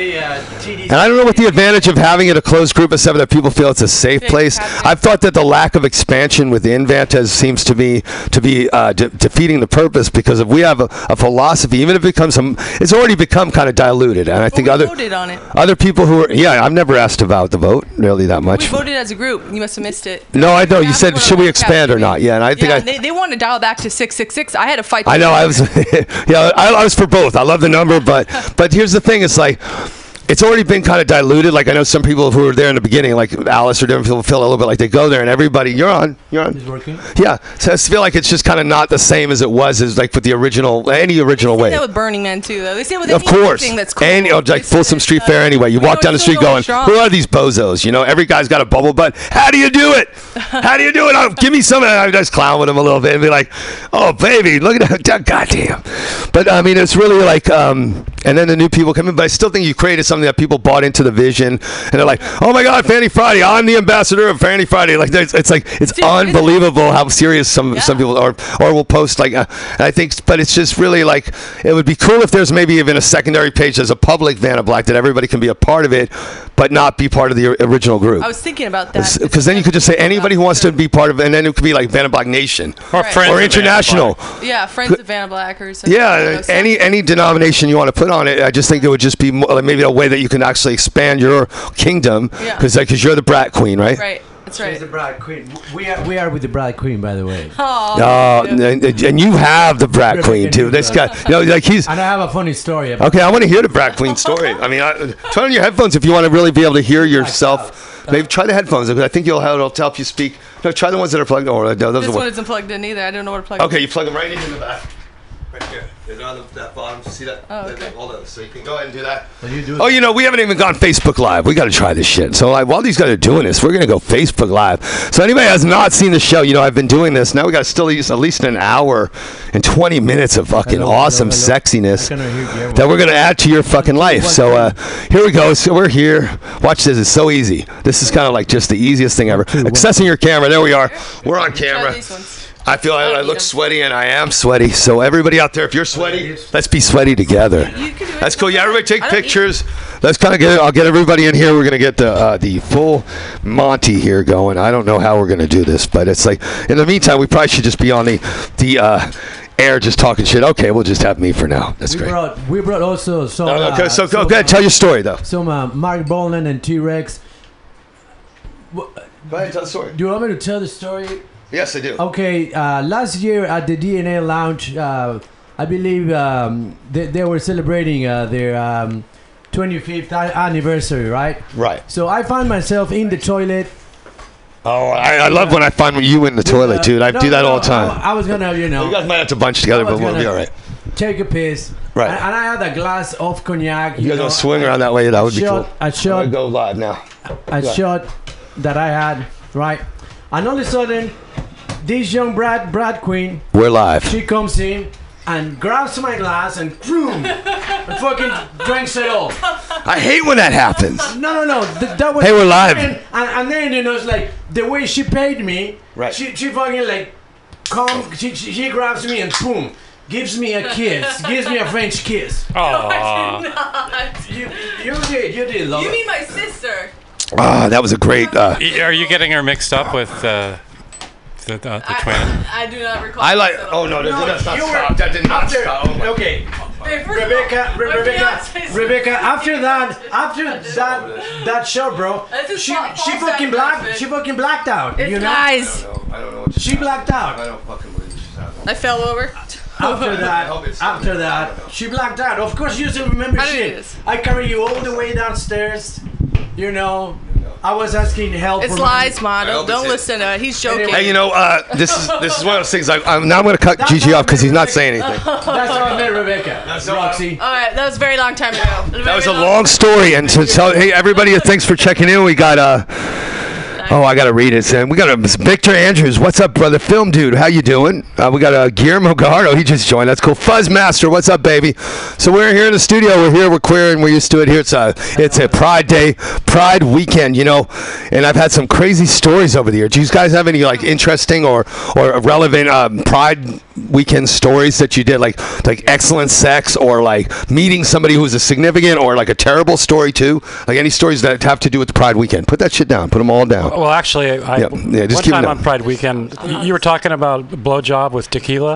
And I don't know what the advantage of having it a closed group, except that people feel it's a safe place. I've thought that the lack of expansion within Vanta seems to me to be uh, de- defeating the purpose, because if we have a, a philosophy, even if it becomes some, it's already become kind of diluted. And I think we other voted on it. other people who are, yeah, I've never asked about the vote really that much. We voted as a group. You must have missed it. No, I know. You said, should we expand or not? Yeah, and I think yeah, I. They, they want to dial back to six six six. I had to fight. I know. I was. yeah, I, I was for both. I love the number, but but here's the thing. It's like, it's already been kind of diluted. Like, I know some people who were there in the beginning, like Alice or different people, feel a little bit like they go there and everybody, you're on, you're on. It's working. Yeah, so I just feel like it's just kind of not the same as it was, as like with the original, any original They way. say that with Burning Man too, though. They say with Of course, anything that's cool. and you know, like Folsom Street Fair anyway. You We walk know down the it's street still going going, strong. "Who are these bozos?" You know, every guy's got a bubble butt. How do you do it? How do you do it? Oh, give me some. And I just clown with him a little bit and be like, "Oh, baby, look at that, goddamn." But I mean, it's really like, um, and then the new people come in. But I still think you created something that people bought into the vision, and they're like, "Oh my God, Fanny Friday! I'm the ambassador of Fanny Friday." Like, it's, it's like it's unbelievable how serious some Yeah. some people are, or will post like. Uh, and I think, but it's just really like, it would be cool if there's maybe even a secondary page as a public Vanna Black that everybody can be a part of it, but not be part of the original group. I was thinking about that. Because then you could just say anybody who wants to be part of it, and then it could be like Vanna Black Nation Or Right. friends or of international. Yeah, Friends of Vanna Black or something. Yeah, You know, so- any any denomination you want to put on it, I just think it would just be more, like maybe a way that you can actually expand your kingdom, Yeah. because because you're the brat queen, right? Right. That's She's right. the bride queen. We are we are with the bride queen, by the way. Oh, Uh, and, and you have the brat Rick queen and too. you, This uh, guy, you know, like he's. And I have a funny story about Okay, I want to hear the brat queen story. I mean, I, turn on your headphones if you want to really be able to hear yourself. Maybe try the headphones, because I think you'll have, it'll help you speak. No, try the ones that are plugged in. Or, no, those this are one isn't plugged in either. I don't know where to plug it. Okay, you plug them right in the back. Right here. They're on the, that bottom. See that? Oh, okay. Hold on. So you can go ahead and do that. So you do Oh, you know, we haven't even gone Facebook Live. We got to try this shit. So like, while these guys are doing this, we're going to go Facebook Live. So anybody who has not seen the show, you know, I've been doing this. Now we got to still use at least an hour and twenty minutes of fucking Hello, awesome hello, hello. sexiness I cannot hear Guillermo. that we're going to add to your fucking life. So uh, here we go. So we're here. Watch this. It's so easy. This is kind of like just the easiest thing ever. Accessing your camera. There we are. We're on Try camera. these ones. I feel I, I don't look need 'em. sweaty, and I am sweaty. So everybody out there, if you're sweaty, let's be sweaty together. You can do it. That's cool. Yeah, everybody take I don't need- pictures. Let's kind of get. I'll get everybody in here. We're gonna get the uh, the full Monty here going. I don't know how we're gonna do this, but it's like, in the meantime, we probably should just be on the the uh, air, just talking shit. Okay, we'll just have me for now. That's we great. brought we brought also some. No, no, uh, okay, so go some, go ahead. Tell your story though. Some uh, Mark Bolan and T-Rex. Wh- Go ahead, tell the story. Do you want me to tell the story? Yes, I do. Okay, uh, last year at the D N A Lounge, uh, I believe um, they, they were celebrating uh, their um, twenty-fifth anniversary, right? Right. So I found myself in the toilet. Oh, I, I love when I find you in the toilet, uh, dude. I no, do that no, all the time. I, I was gonna, you know. You guys might have to bunch together, I was but we'll be gonna all right. Take a piss. Right. And, and I had a glass of cognac. You, You guys know, want to swing around that way? That would be shot, cool. A shot. I'm gonna go live now. A Yeah. shot that I had, right? And all of a sudden, this young Brad Brad Queen, We're live. she comes in and grabs my glass and boom, and fucking drinks it all. I hate when that happens. No, no, no. Th- that was Hey, we're live. And, and, and then you know, it's like the way she paid me. Right. She she fucking like, come. She, she she grabs me and boom, gives me a kiss, gives me a French kiss. Aww. You you did you did love You it. mean my sister? Ah, that was a great. Uh, Are you getting her mixed up with uh, the, the, the twin? I do not recall. I like. this at Oh all. no, that, No, that's not you were- stop. That did not after- stop. Oh, my- Okay. Hey, first of Rebecca, all, Re- my Rebecca, fiance's- Rebecca. After that, after that, that show, bro, This is she false she fucking blacked, advertisement. she fucking blacked out. It's you know, guys. I don't know what she blacked out. I don't fucking believe she's happening. I fell over. After that, hope it's- after that, she blacked out. Of course, you still remember How do you do shit. this? I carry you all the way downstairs. You know, I was asking help. It's for lies, my- Ma. Don't, hope don't it's it. listen to it. He's joking. Hey, you know, uh, this is this is one of those things. I, I'm, now I'm gonna cut Gigi off because he's not saying anything. That's how I met Rebecca. That's how- Roxy. All right, that was a very long time ago. That was a long story, and to tell hey everybody, thanks for checking in. We got uh oh, I gotta read it. And we got a Victor Andrews. What's up, brother? Film dude, how you doing? Uh, we got a uh, Guillermo Gardo. He just joined. That's cool. Fuzzmaster, what's up, baby? So we're here in the studio. We're here. We're queer, and we're used to it here. It's a it's a Pride Day, Pride weekend. You know, and I've had some crazy stories over the years. Do you guys have any like interesting or or relevant um, Pride weekend stories that you did, like like excellent sex or like meeting somebody who was a significant or like a terrible story too? Like any stories that have to do with the Pride weekend? Put that shit down. Put them all down. Well, actually, I, Yeah, yeah, just one keep it time up. on Pride Weekend, y- you were talking about blowjob with tequila.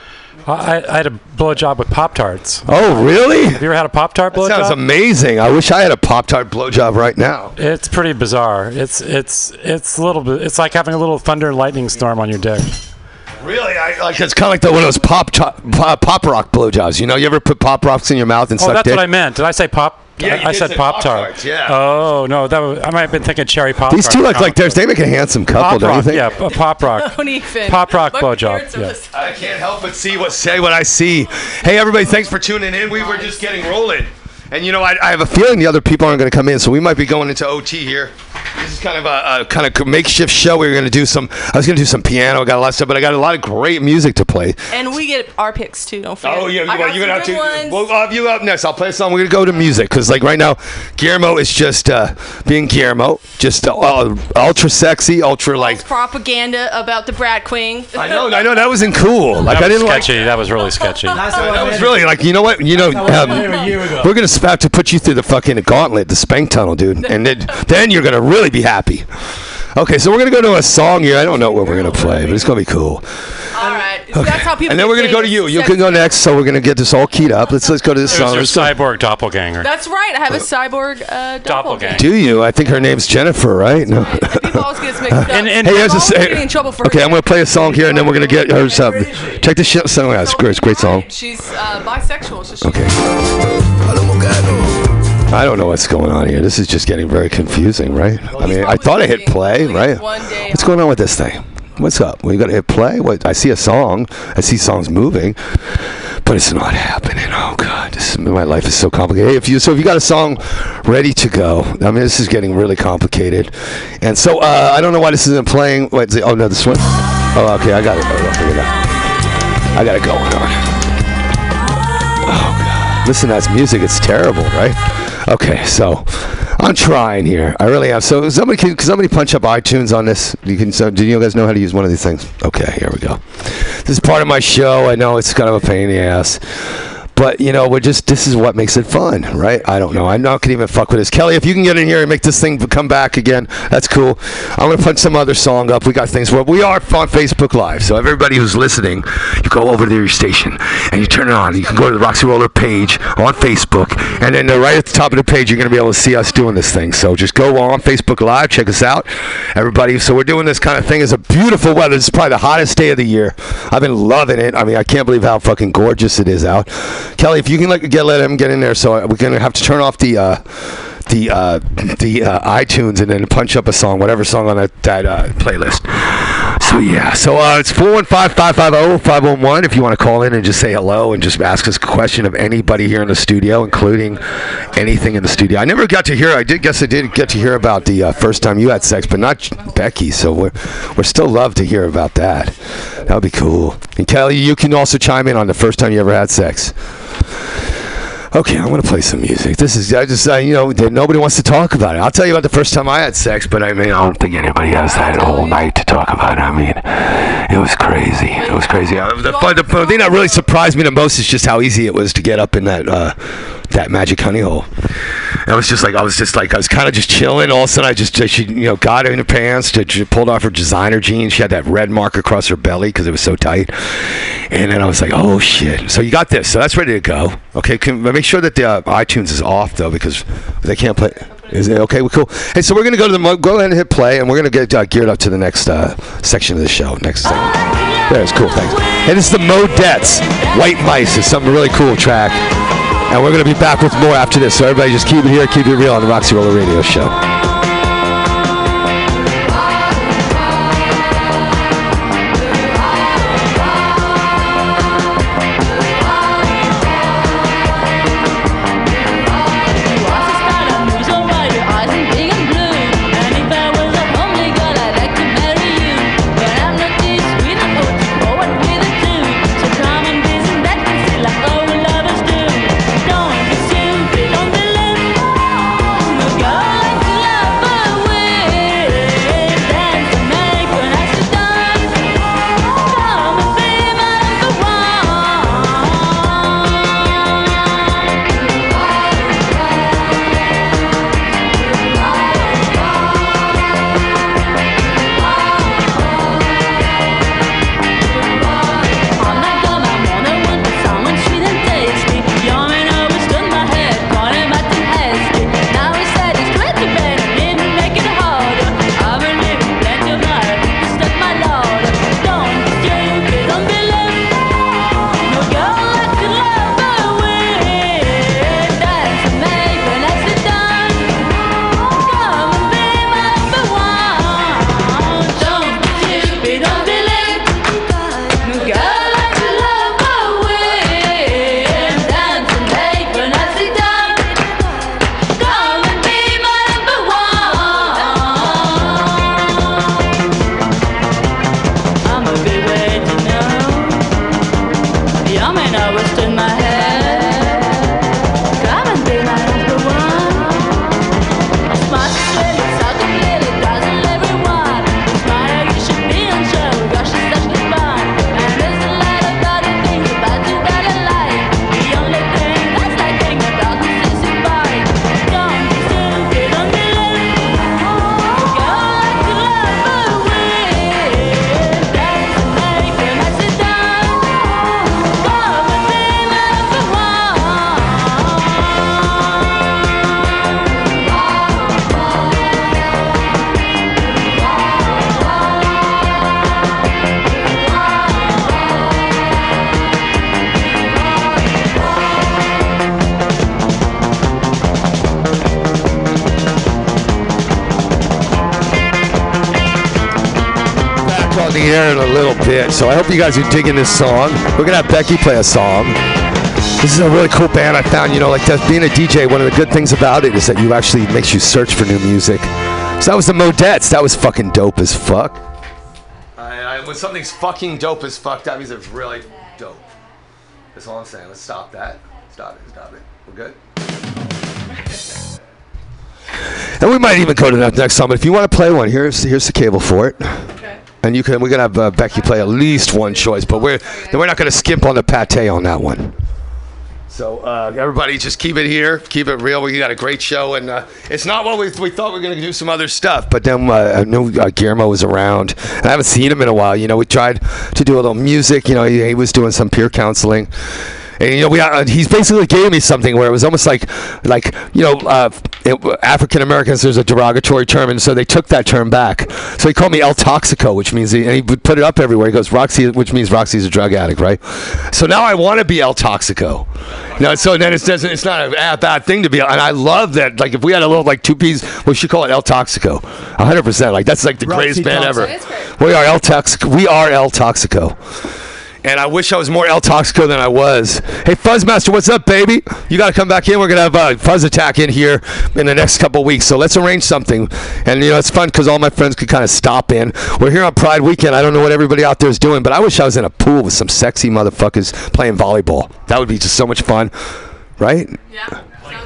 I, I had a blowjob with Pop Tarts. Oh, really? Have you ever had a Pop Tart That sounds blowjob? amazing. I wish I had a Pop-Tart blowjob right now. It's pretty bizarre. It's it's it's a little bit. It's like having a little thunder and lightning storm on your dick. Really? I, like it's kind of like the, one of those pop top, pop, pop rock blowjobs. You know, you ever put pop rocks in your mouth and Oh, suck that's dick? what I meant. Did I say pop? Yeah, I, you I did said say Pop Pop-Tarts, Tart. yeah. Oh no, that was, I might have been thinking cherry pop. These two look like there's they make a handsome couple, Pop don't you rock. think? Yeah, a pop rock. Don't even. Pop rock My blowjob. parents are Yeah. listening. I can't help but see what say what I see. Hey, everybody, thanks for tuning in. We were just getting rolling. And you know, I, I have a feeling the other people aren't going to come in, so we might be going into O T here. This is kind of a, a kind of makeshift show. We were going to do some. I was going to do some piano. I got a lot of stuff, but I got a lot of great music to play. And we get our picks too. Don't forget. Oh yeah, I well, got you're gonna have some to. good ones. Well, I'll have you up next. I'll play a song. We're gonna go to music because, like, right now, Guillermo is just uh, being Guillermo, just uh, ultra sexy, ultra like. Propaganda about the Brad Queen. I know, I know that wasn't cool. Like That I was didn't like. sketchy. That was really sketchy. That's how I That met was her. really like, you know what, you know, That's how I um, met her a year ago. we're gonna have to put you through the fucking gauntlet, the spank tunnel, dude, and then, then you're gonna really be happy. Okay, so we're gonna go to a song here. I don't know what we're gonna play, but it's gonna be cool. All right. So that's how people. And then get we're gonna go to famous. you. You Sex- can go next. So we're gonna get this all keyed up. Let's let's go to this It was song. your This song- cyborg doppelganger. That's right. I have a cyborg uh, doppelganger. Doppelganger. Do you? I think her name's Jennifer, right? No. People always get us mixed up. And- and- Hey, I'm here's a always s- getting in trouble for Okay, her. I'm gonna play a song here, and then we're gonna get her sub. Check this shit song out. It's great. It's a great song. She's uh, bisexual, so she's Okay. I don't know what's going on here. This is just getting very confusing, right? I mean, I thought I hit play, right? One day What's going on with this thing? What's up? We got to hit play. What? I see a song. I see songs moving, but it's not happening. Oh God, this is, my life is so complicated. Hey, if you so if you got a song ready to go, I mean, this is getting really complicated. And so uh, I don't know why this isn't playing. Wait, is it, oh no, this one. Oh, okay, I got it. Oh, I figured it out. I got it going on. Oh God, listen to that music. It's terrible, right? Okay, so I'm trying here. I really am. So somebody can, can somebody punch up iTunes on this? You can. So, do you guys know how to use one of these things? Okay, here we go. This is part of my show. I know it's kind of a pain in the ass, But you know, we're just this is what makes it fun, right? I don't know. I'm not gonna even fuck with this. Kelly, if you can get in here and make this thing come back again, that's cool. I'm gonna put some other song up. We got things. Well, we are on Facebook Live, so everybody who's listening, you go over to your station and you turn it on. You can go to the Roxy Roller page on Facebook, and then right at the top of the page, you're gonna be able to see us doing this thing. So just go on Facebook Live, check us out, everybody. So we're doing this kind of thing. It's a beautiful weather. This is probably the hottest day of the year. I've been loving it. I mean, I can't believe how fucking gorgeous it is out. Kelly, if you can let get let him get in there, so we're gonna have to turn off the uh, the uh, the uh, iTunes and then punch up a song, whatever song on that that uh, playlist. So yeah, so uh, it's four one five, five five zero, five one one if you want to call in and just say hello and just ask us a question of anybody here in the studio, including anything in the studio. I never got to hear. I did guess I did get to hear about the uh, first time you had sex, but not Becky. So we're we're still love to hear about that. That would be cool. And Kelly, you can also chime in on the first time you ever had sex. Okay, I'm gonna play some music. This is I just uh, you know nobody wants to talk about it. I'll tell you about the first time I had sex, but I mean I don't think anybody has that whole night to talk about it. I mean, it was crazy. It was crazy. Uh, the, the, the thing that really surprised me the most is just how easy it was to get up in that uh, that magic honey hole. And I was just like I was just like I was kind of just chilling. All of a sudden I just she you know got her in her pants. She pulled off her designer jeans. She had that red mark across her belly because it was so tight. And then I was like, oh shit. So you got this. So that's ready to go. Okay, can, make sure that the uh, iTunes is off though because they can't play. Is it okay? Well, cool. Hey, so we're gonna go to the mo- go ahead and hit play, and we're gonna get uh, geared up to the next uh, section of the show. Next thing. There, it's cool. Thanks. And it's the Modettes. White Mice. It's some really cool track, and we're gonna be back with more after this. So everybody, just keep it here, keep it real on the Roxy Roller Radio Show. In a little bit, so I hope you guys are digging this song. We're gonna have Becky play a song. This is a really cool band I found. You know, like that, being a D J, one of the good things about it is that you actually makes you search for new music. So that was the Modettes. That was fucking dope as fuck. I, I, when something's fucking dope as fuck, that means it's really dope. That's all I'm saying. Let's stop that. Stop it. Stop it. We're good. And we might even go to that next song. But if you want to play one, here's here's the cable for it. Okay. And you can, we're gonna have uh, Becky play at least one choice, but we're we're not gonna skimp on the pate on that one. So uh, everybody, just keep it here, keep it real. We got a great show, and uh, it's not what we, we thought we were going to do some other stuff. But then uh, I knew uh, Guillermo was around, and I haven't seen him in a while. You know, we tried to do a little music. You know, he, he was doing some peer counseling. And, you know, we uh, he's basically gave me something where it was almost like, like you know, uh, African Americans, there's a derogatory term, and so they took that term back. So he called me El Toxico, which means, he, and he would put it up everywhere. He goes, Roxy, which means Roxy's a drug addict, right? So now I want to be El Toxico. No, so then it's, it's not a bad thing to be, and I love that. Like, if we had a little, like, two-piece, we should call it El Toxico. one hundred percent. Like, that's like the Roxy greatest band Toxico. ever. We are El Toxico. We are El Toxico. And I wish I was more El Toxico than I was. Hey, Fuzzmaster, what's up, baby? You got to come back in. We're going to have a Fuzz Attack in here in the next couple of weeks. So let's arrange something. And, you know, it's fun because all my friends could kind of stop in. We're here on Pride Weekend. I don't know what everybody out there is doing, but I wish I was in a pool with some sexy motherfuckers playing volleyball. That would be just so much fun. Right? Yeah.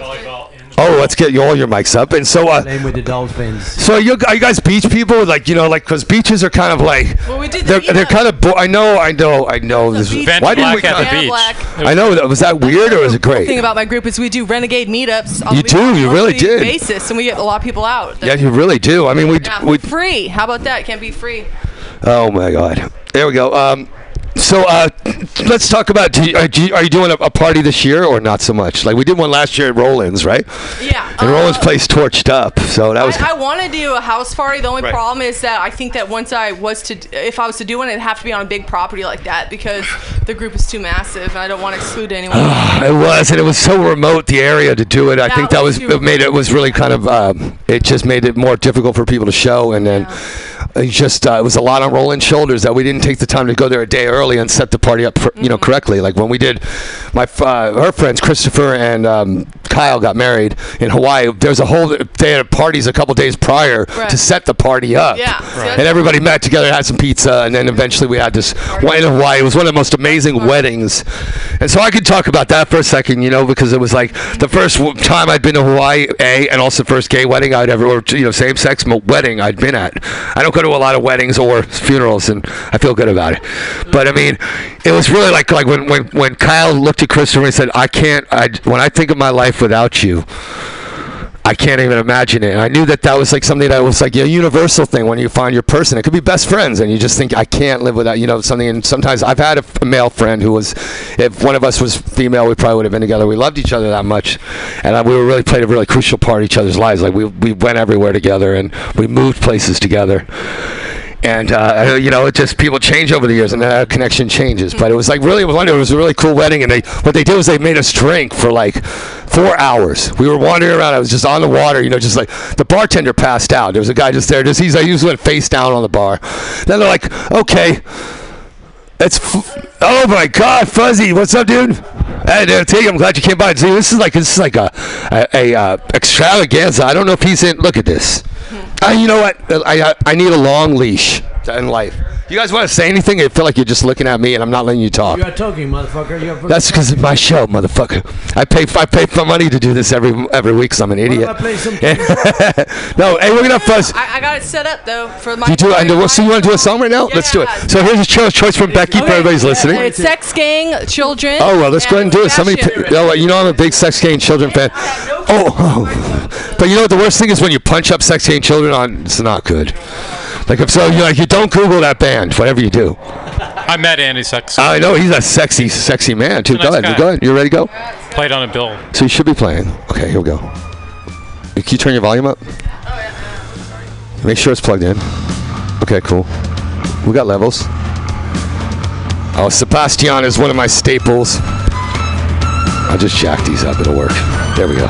Oh, let's get you all your mics up. And so, uh, Same with the dolphins. so are you, are you guys beach people? Like, you know, like, because beaches are kind of like, Well, we did they're, the they're kind of, bo- I know, I know, I know. The This beach. is, why didn't we, Black at the Vanna beach. Black. I know, that was that weird or was it The thing great? about my group is we do renegade meetups on You a do, you really monthly did. basis, and we get a lot of people out. Yeah, you really do. I mean, we, Yeah, we, free. How about that? Can't be free. oh my God. There we go. Um, so uh, let's talk about, do you, are, you, are you doing a, a party this year or not so much? Like we did one last year at Rollins, right? Yeah. And uh, Rollins place torched up, so that was. I, I want to do a house party. The only Right. problem is that I think that once I was to, if I was to do one, it'd have to be on a big property like that because the group is too massive, and I don't want to exclude anyone. It was, and it was so remote, the area to do it. I That think that was was too it made it was really kind of um, it just made it more difficult for people to show, and then it just uh, it was a lot on Roland's shoulders that we didn't take the time to go there a day early and set the party up, for, you know, correctly. Like when we did, my uh, her friends Christopher and um, Kyle got married in Hawaii. There's a whole they had parties a couple days prior Right. to set the party up. Yeah. See, that's- And everybody met together, had some pizza, and then eventually we had this one in Hawaii. It was one of the most amazing weddings. And so I could talk about that for a second, you know, because it was like the first w- time I'd been to Hawaii, A, and also the first gay wedding I'd ever, or, you know, same-sex mo- wedding I'd been at. I don't go to a lot of weddings or funerals, and I feel good about it. But, I mean, it was really like like when, when, when Kyle looked at Christopher and said, I can't, I, when I think of my life without you, I can't even imagine it. And I knew that that was like something that was like a universal thing when you find your person. It could be best friends, and you just think, I can't live without, you know, something. And sometimes I've had a, a male friend who was, if one of us was female, we probably would have been together. We loved each other that much. And uh, we were really played a really crucial part in each other's lives. Like we, we went everywhere together, and we moved places together. And, uh, you know, it just, people change over the years, and that connection changes. But it was like really, it was, it was a really cool wedding. And they, what they did was they made us drink for like four hours. We were wandering around. I was just on the water, you know, just like the bartender passed out. There was a guy just there. Just he's like, he just went face down on the bar. Then they're like, okay, it's, f- oh my God, Fuzzy, what's up, dude? Hey, dude, take I'm glad you came by. See, this is like this is like a a, a uh, extravaganza. I don't know if he's in. Look at this. Uh, you know what? I, I I need a long leash in life. You guys want to say anything? I feel like you're just looking at me and I'm not letting you talk. You are talking, motherfucker. You are That's because of my show, motherfucker. I pay I pay for money to do this every every week, so I'm an idiot. I play some No, hey, we're gonna fuzz. I, I got it set up though for my. You do? I know. So you want to do a song right now? Let's do it. So here's a cho- choice from Becky for everybody's listening. It's Sex Gang, Children. Oh well, let's go ahead and do it. Somebody, Passion. p- oh, you know I'm a big Sex Gang Children fan. Oh, oh, but you know what the worst thing is when you punch up Sex Gang Children on, it's not good. Like if so, you like you don't Google that band, whatever you do. I met Andy Sex. I know he's a sexy, sexy man too. He's a Go nice ahead, guy. go ahead. You ready to go? Played on a bill. So you should be playing. Okay, here we go. Can you turn your volume up? Make sure it's plugged in. Okay, cool. We got levels. Oh, Sebastian is one of my staples. I'll just jack these up. It'll work. There we go.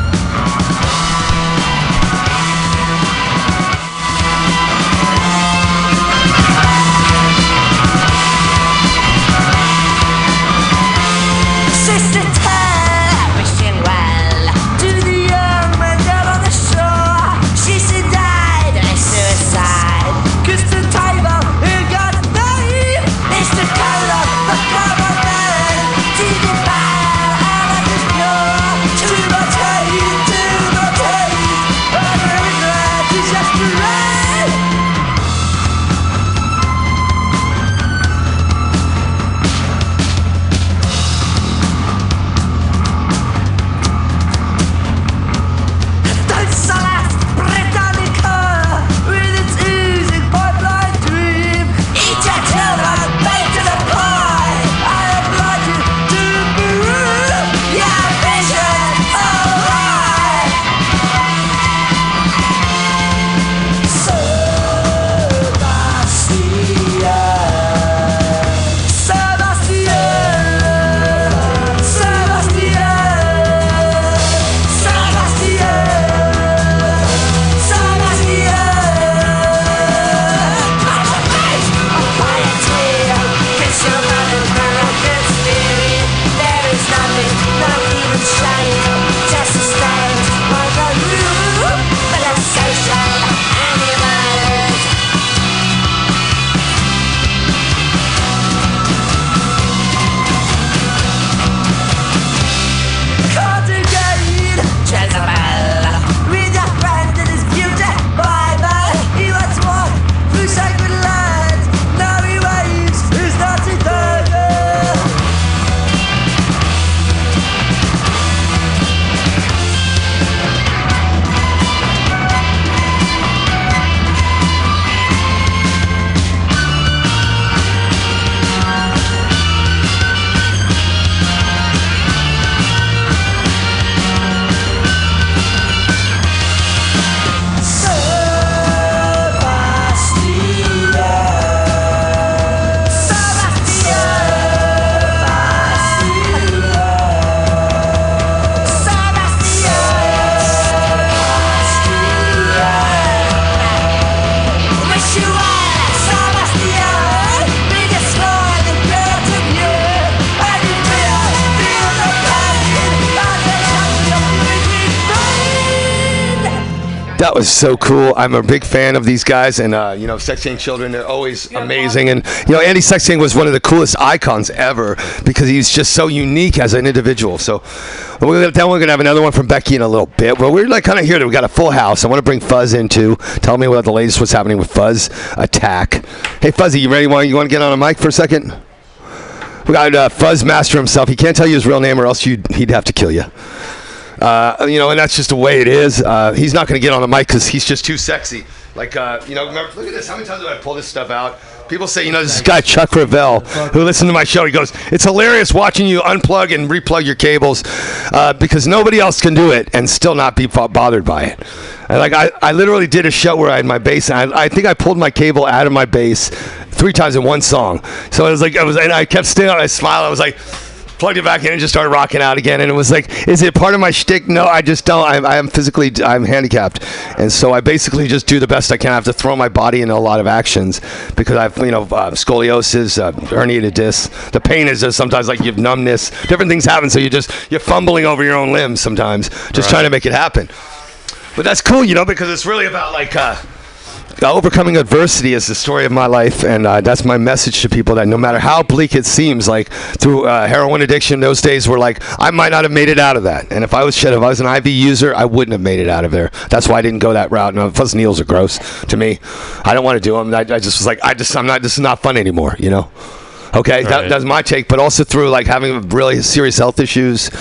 Sister Ted, wishing well to the young man down on the shore. Sister died in a suicide. Kissed the table, he got a name. It's the color, the common man. To the fire out of his blood. To the tape, to the tape. Over regret, desperate. That was so cool. I'm a big fan of these guys, and uh, you know, Sex Change Children, they're always amazing. And you know, Andy Sex Change was one of the coolest icons ever because he's just so unique as an individual. So we're gonna, then we're gonna have another one from Becky in a little bit. Well, we're like kind of here. We got a full house. I want to bring Fuzz in too. Tell me what the latest what's happening with Fuzz Attack. Hey Fuzzy, you ready? Want you want to get on a mic for a second? We got uh, Fuzz Master himself. He can't tell you his real name, or else you'd, he'd have to kill you. Uh, you know, and that's just the way it is. Uh, he's not going to get on the mic because he's just too sexy. Like, uh, you know, remember, look at this. How many times have I pulled this stuff out? People say, you know, this guy Chuck Revell, who listened to my show, he goes, it's hilarious watching you unplug and replug your cables uh, because nobody else can do it and still not be bothered by it. And like, I, I literally did a show where I had my bass, and I, I think I pulled my cable out of my bass three times in one song. So it was like, I was, and I kept staying on, I smiled, I was like, plugged it back in and just started rocking out again. And it was like, is it part of my shtick? No, I just don't. I'm, I'm physically, I'm handicapped. And so I basically just do the best I can. I have to throw my body into a lot of actions because I've, you know, uh, scoliosis, uh, herniated discs. The pain is just sometimes like you have numbness. Different things happen. So you just, you're fumbling over your own limbs sometimes, just right. trying to make it happen. But that's cool, you know, because it's really about like, uh, Uh, overcoming adversity is the story of my life, and uh, that's my message to people, that no matter how bleak it seems, like through uh, heroin addiction, those days were like, I might not have made it out of that. And if I was shit, if I was an I V user, I wouldn't have made it out of there. That's why I didn't go that route. No, plus needles are gross to me. I don't want to do them. I, I just was like, I just, I'm not, this is not fun anymore, you know? Okay, right. that, that's my take, but also through like having really serious health issues,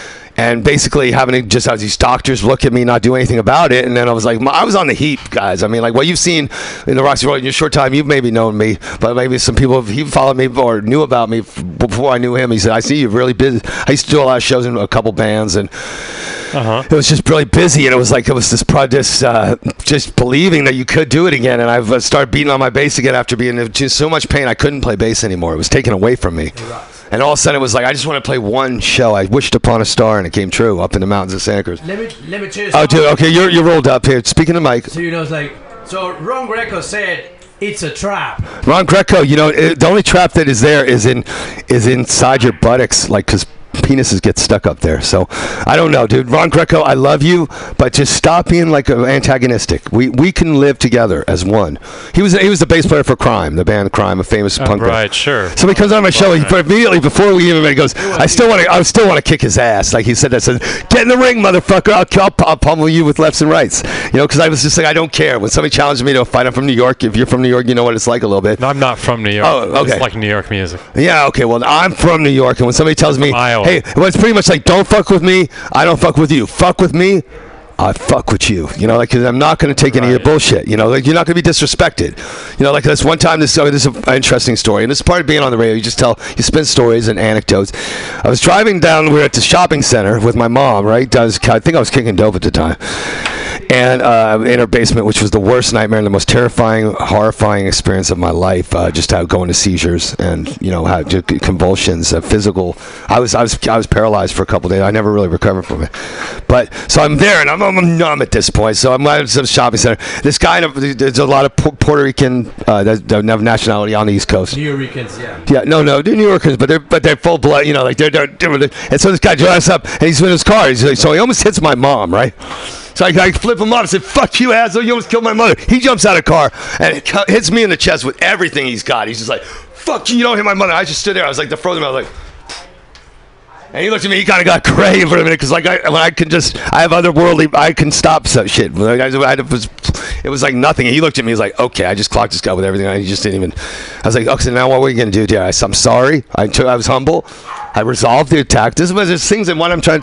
and basically having to just have these doctors look at me, not do anything about it. And then I was like, I was on the heat, guys. I mean, like what you've seen in the Roxy Road in your short time, you've maybe known me, but maybe some people have, he followed me or knew about me before I knew him. He said, I see you're really busy. I used to do a lot of shows in a couple bands, and uh-huh. it was just really busy. And it was like, it was this project, uh, just believing that you could do it again. And I've started beating on my bass again after being in just so much pain. I couldn't play bass anymore. It was taken away from me. And all of a sudden, it was like, I just want to play one show. I wished upon a star, and it came true up in the mountains of Santa Cruz. Let me, let me tell you Oh, dude, okay, you're, you're rolled up here. Speaking of Mike. So, you know, it's like, so Ron Greco said, it's a trap. Ron Greco, you know, it, the only trap that is there is in is inside your buttocks, like, because penises get stuck up there. So I don't know, dude. Ron Greco, I love you, but just stop being like antagonistic. We we can live together as one. He was he was the bass player for Crime, the band Crime, a famous oh, punk band. Right, sure. So he comes on my show, he immediately before we even met, he goes, I still want to I still want to kick his ass. Like he said that, said, get in the ring, motherfucker. I'll, I'll, I'll pummel you with lefts and rights. You know, because I was just like, I don't care. When somebody challenged me to a fight, I'm from New York. If you're from New York, you know what it's like a little bit. No, I'm not from New York. Oh, okay. It's like New York music. Yeah, okay. Well, I'm from New York, and when somebody tells me, hey, well, it's pretty much like, don't fuck with me, I don't fuck with you. Fuck with me, I fuck with you. You know, like, cause I'm not going to take right. any of your bullshit. You know, like, you're not going to be disrespected. You know, like, this one time, this, oh, this is an interesting story, and this is part of being on the radio. You just tell, you spin stories and anecdotes. I was driving down, we were at the shopping center with my mom, right? I, was, I think I was kicking dope at the time. And uh, in her basement, which was the worst nightmare and the most terrifying, horrifying experience of my life. Uh, just how going to seizures and you know how convulsions, uh, physical. I was I was I was paralyzed for a couple of days. I never really recovered from it. But so I'm there and I'm, I'm numb at this point. So I'm at some shopping center. This guy, there's a lot of Puerto Rican uh, that have nationality on the East Coast. New Yorkers, yeah. Yeah, no, no, they're New Yorkers, but they're but they're full blood. You know, like they're they're. they're and so this guy drives up and he's in his car. He's like, so he almost hits my mom, right? So I, I flip him up and said, fuck you, asshole, you almost killed my mother. He jumps out of the car and hits me in the chest with everything he's got. He's just like, fuck you, you don't hit my mother. I just stood there. I was like, the frozen, I was like, and he looked at me, he kind of got gray for a minute, because like, I, when I can just, I have otherworldly, I can stop such shit. Like, I, I, it, was, it was like nothing. And he looked at me, he was like, okay, I just clocked this guy with everything. He just didn't even, I was like, okay, now what are you going to do, dear? I said, I'm sorry. I, took, I was humble. I resolved the attack. This was there's things that one I'm trying